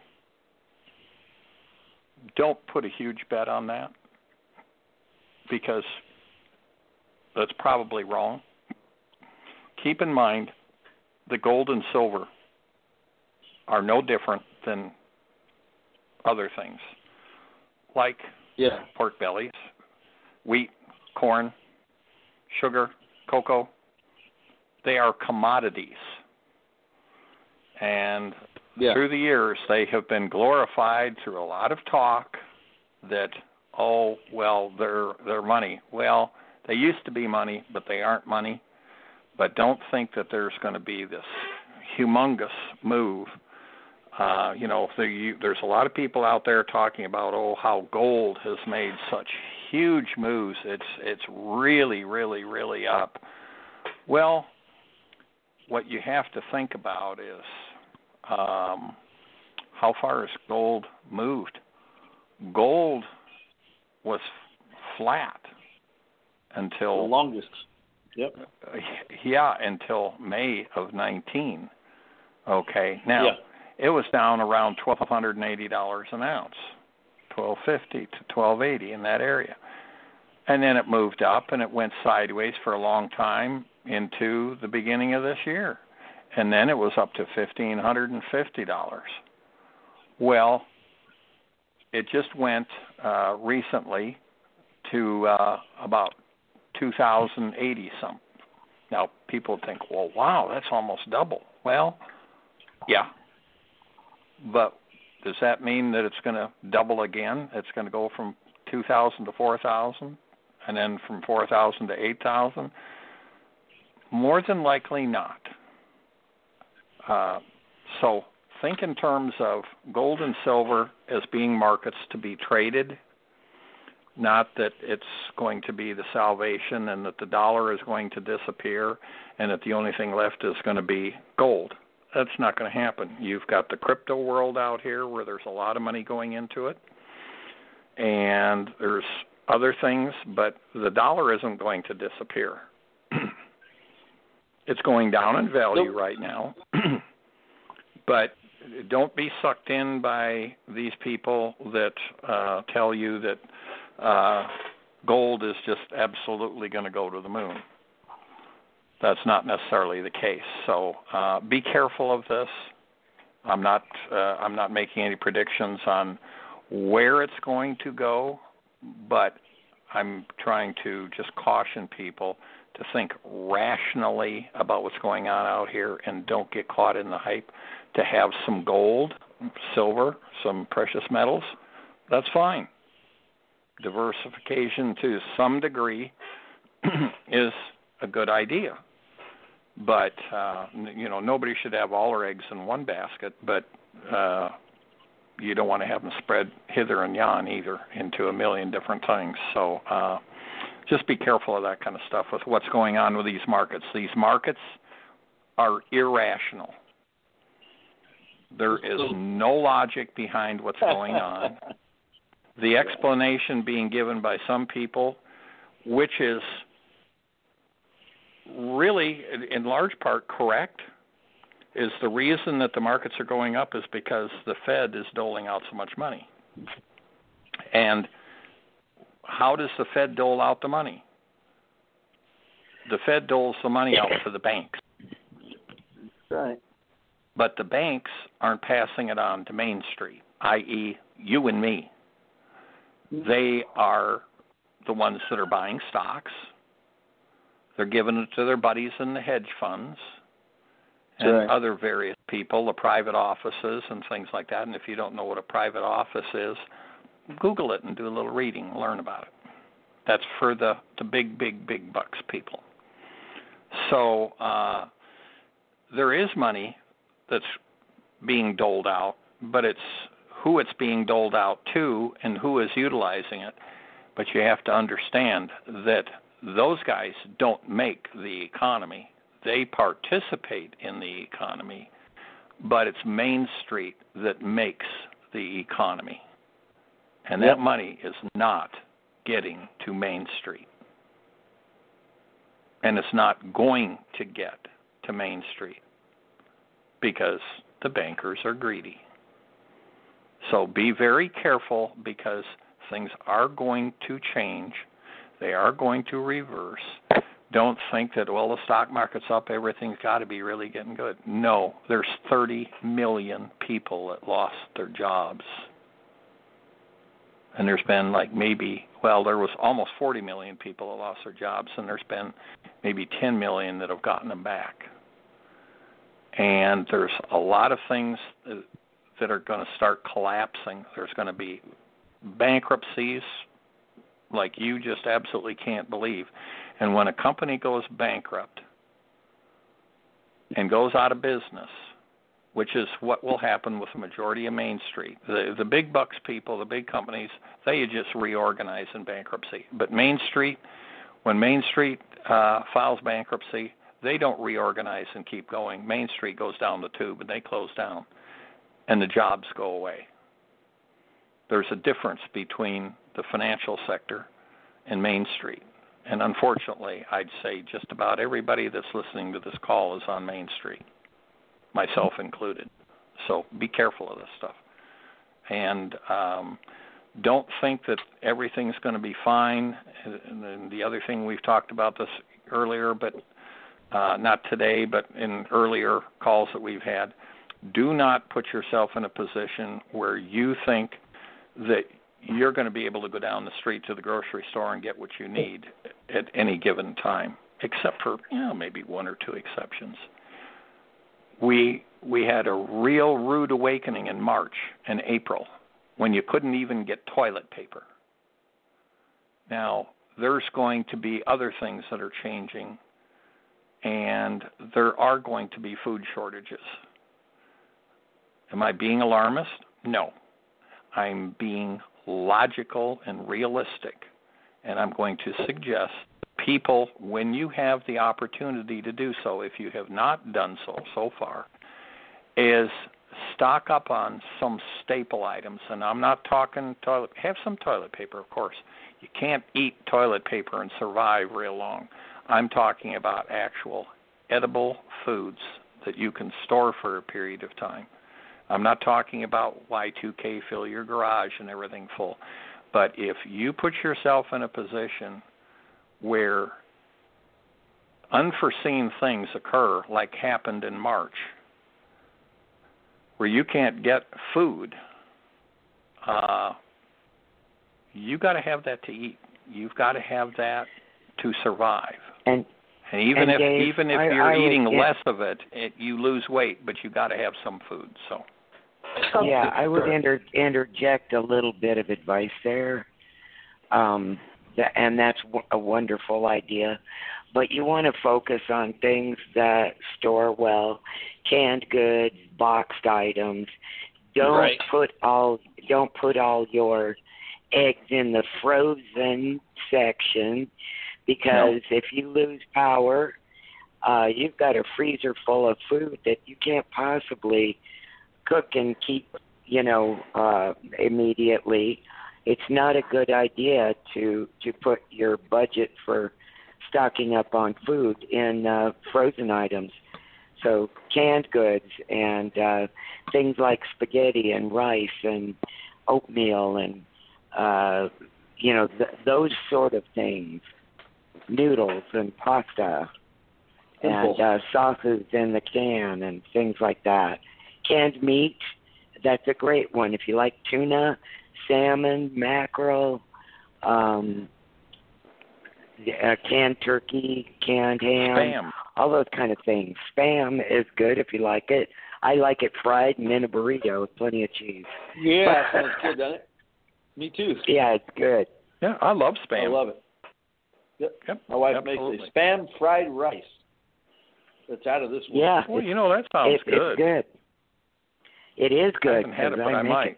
don't put a huge bet on that, because that's probably wrong. Keep in mind that gold and silver are no different than other things, like yeah. pork bellies, wheat, corn, sugar, cocoa. They are commodities. And yeah. through the years, they have been glorified through a lot of talk that, oh, well, they're, they're money. Well, they used to be money, but they aren't money. But don't think that there's going to be this humongous move. Uh, you know, there, you, there's a lot of people out there talking about, oh, how gold has made such huge moves. It's it's really, really, really up. Well, what you have to think about is um, how far has gold moved? Gold was flat until the longest. Yep. Uh, yeah, until May of nineteen. Okay. Now. Yeah. It was down around twelve eighty dollars an ounce, twelve fifty to twelve eighty in that area. And then it moved up, and it went sideways for a long time into the beginning of this year. And then it was up to fifteen fifty dollars. Well, it just went uh, recently to uh, about two thousand eighty something. Now, people think, well, wow, that's almost double. Well, yeah. But does that mean that it's going to double again? It's going to go from two thousand to four thousand, and then from four thousand to eight thousand? More than likely not. Uh, so think in terms of gold and silver as being markets to be traded, not that it's going to be the salvation and that the dollar is going to disappear and that the only thing left is going to be gold. That's not going to happen. You've got the crypto world out here where there's a lot of money going into it, and there's other things, but the dollar isn't going to disappear. It's going down in value nope. right now, but don't be sucked in by these people that uh, tell you that uh, gold is just absolutely going to go to the moon. That's not necessarily the case. So uh, be careful of this. I'm not. Uh, I'm not making any predictions on where it's going to go, but I'm trying to just caution people to think rationally about what's going on out here and don't get caught in the hype. To have some gold, silver, some precious metals, that's fine. diversification to some degree is a good idea. But, uh, you know, nobody should have all their eggs in one basket, but uh, you don't want to have them spread hither and yon either into a million different things. So uh, just be careful of that kind of stuff with what's going on with these markets. These markets are irrational. There is no logic behind what's going on. The explanation being given by some people, which is really, in large part, correct, is the reason that the markets are going up is because the Fed is doling out so much money. And how does the Fed dole out the money? The Fed doles the money out to the banks. Right. But the banks aren't passing it on to Main Street, that is you and me. They are the ones that are buying stocks. They're giving it to their buddies in the hedge funds and right. other various people, the private offices and things like that. And if you don't know what a private office is, Google it and do a little reading and learn about it. That's for the, the big, big, big bucks people. So uh, there is money that's being doled out, but it's who it's being doled out to and who is utilizing it. But you have to understand that those guys don't make the economy. They participate in the economy, but it's Main Street that makes the economy. And that money is not getting to Main Street. And it's not going to get to Main Street because the bankers are greedy. So be very careful because things are going to change. They are going to reverse. Don't think that, well, the stock market's up, everything's got to be really getting good. No, there's thirty million people that lost their jobs. And there's been like maybe, well, there was almost forty million people that lost their jobs, and there's been maybe ten million that have gotten them back. And there's a lot of things that are going to start collapsing. There's going to be bankruptcies like you just absolutely can't believe. And when a company goes bankrupt and goes out of business, which is what will happen with the majority of Main Street, the, the big bucks people, the big companies, they just reorganize in bankruptcy. But Main Street, when Main Street uh, files bankruptcy, they don't reorganize and keep going. Main Street goes down the tube and they close down, and the jobs go away. There's a difference between the financial sector and Main Street. And unfortunately, I'd say just about everybody that's listening to this call is on Main Street, myself included. So be careful of this stuff. And um, don't think that everything's going to be fine. And then the other thing, we've talked about this earlier, but uh, not today, but in earlier calls that we've had, do not put yourself in a position where you think that you're going to be able to go down the street to the grocery store and get what you need at any given time, except for, you know, maybe one or two exceptions. We we had a real rude awakening in March and April when you couldn't even get toilet paper. Now, there's going to be other things that are changing, and there are going to be food shortages. Am I being alarmist? No. I'm being logical and realistic, and I'm going to suggest people, when you have the opportunity to do so, if you have not done so so far, is stock up on some staple items. And I'm not talking toilet. Have some toilet paper, of course. You can't eat toilet paper and survive real long. I'm talking about actual edible foods that you can store for a period of time. I'm not talking about Y two K, fill your garage and everything full. But if you put yourself in a position where unforeseen things occur, like happened in March, where you can't get food, uh, you got to have that to eat. You've got to have that to survive. And and even and if Dave, even if I, you're I eating would, less of it, it, you lose weight, but you got to have some food. So. Yeah, I would inter- interject a little bit of advice there. um, th- and that's w- a wonderful idea. But you want to focus on things that store well, canned goods, boxed items. Don't Right. put all don't put all your eggs in the frozen section, because no. if you lose power, uh, you've got a freezer full of food that you can't possibly cook and keep, you know, uh, immediately. It's not a good idea to to put your budget for stocking up on food in uh, frozen items. So canned goods and uh, things like spaghetti and rice and oatmeal and, uh, you know, th- those sort of things. Noodles and pasta and uh, sauces in the can and things like that. Canned meat, that's a great one. If you like tuna, salmon, mackerel, um, uh, canned turkey, canned ham, Spam. all those kind of things. Spam is good if you like it. I like it fried and in a burrito with plenty of cheese. Yeah, sounds good, doesn't it? Me too. Yeah, it's good. Yeah, I love spam. I love it. Yep. Yep. My wife Absolutely. makes a spam fried rice. That's out of this world. Yeah. Well, you know, that sounds it, good. It's good. It is good. I haven't had it, but I, I might.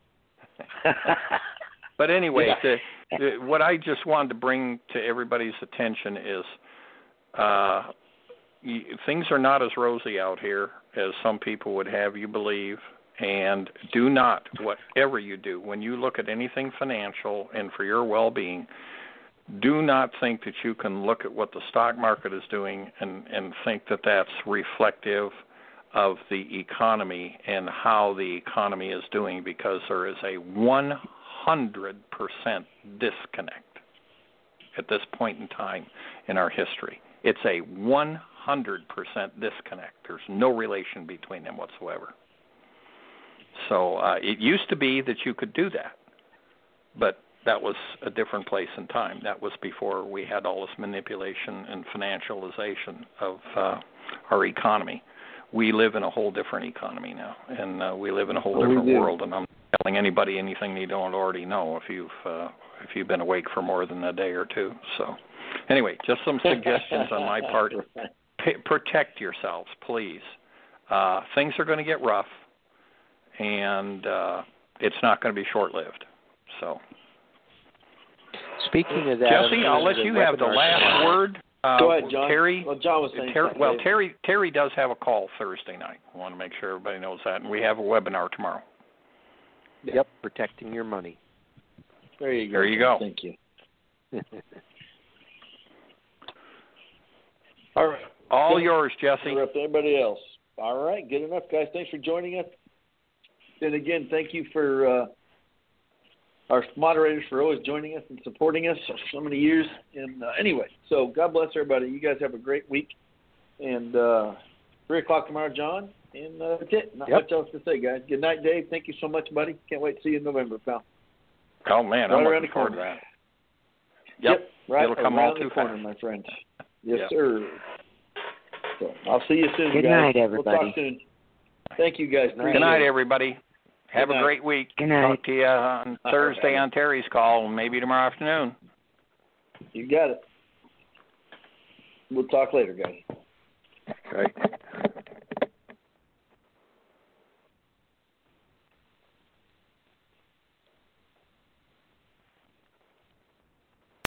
But anyway, yeah. the, the, what I just wanted to bring to everybody's attention is uh, you, things are not as rosy out here as some people would have you believe. And do not, whatever you do, when you look at anything financial and for your well-being, do not think that you can look at what the stock market is doing and, and think that that's reflective of the economy and how the economy is doing, because there is a one hundred percent disconnect at this point in time in our history. It's a one hundred percent disconnect. There's no relation between them whatsoever. So uh, it used to be that you could do that, but that was a different place and time. That was before we had all this manipulation and financialization of uh, our economy. We live in a whole different economy now, and uh, we live in a whole oh, different world. And I'm telling anybody anything they don't already know if you've uh, if you've been awake for more than a day or two. So, anyway, just some suggestions on my part. P- protect yourselves, please. Uh, things are going to get rough, and uh, it's not going to be short-lived. So. Speaking of that, Jesse, I'll let you have the last word. Uh, Go ahead, John. Terry, well, John was saying Terry, something. well, Terry, Terry does have a call Thursday night. I want to make sure everybody knows that, and we have a webinar tomorrow. Yep, protecting your money. There you go. There you go. Thank you. All right. All Good. yours, Jesse. Interrupt anybody else. All right, good enough, guys. Thanks for joining us. And again, thank you for uh, our moderators for always joining us and supporting us for so many years. And uh, anyway, so God bless everybody. You guys have a great week. And uh, three o'clock tomorrow, John. And uh, that's it. Not yep. much else to say, guys. Good night, Dave. Thank you so much, buddy. Can't wait to see you in November, pal. Oh, man, right I'm around looking the forward to corner. that. Yep, yep right it'll come around all too the corner, fast. my friend. Yes, yep. sir. So I'll see you soon, Good guys. night, everybody. We'll talk soon. Thank you, guys. Good night, everybody. Have Good a night. great week. Good night. Talk to you on Thursday on Terry's call, and maybe tomorrow afternoon. You got it. We'll talk later, guys. Okay.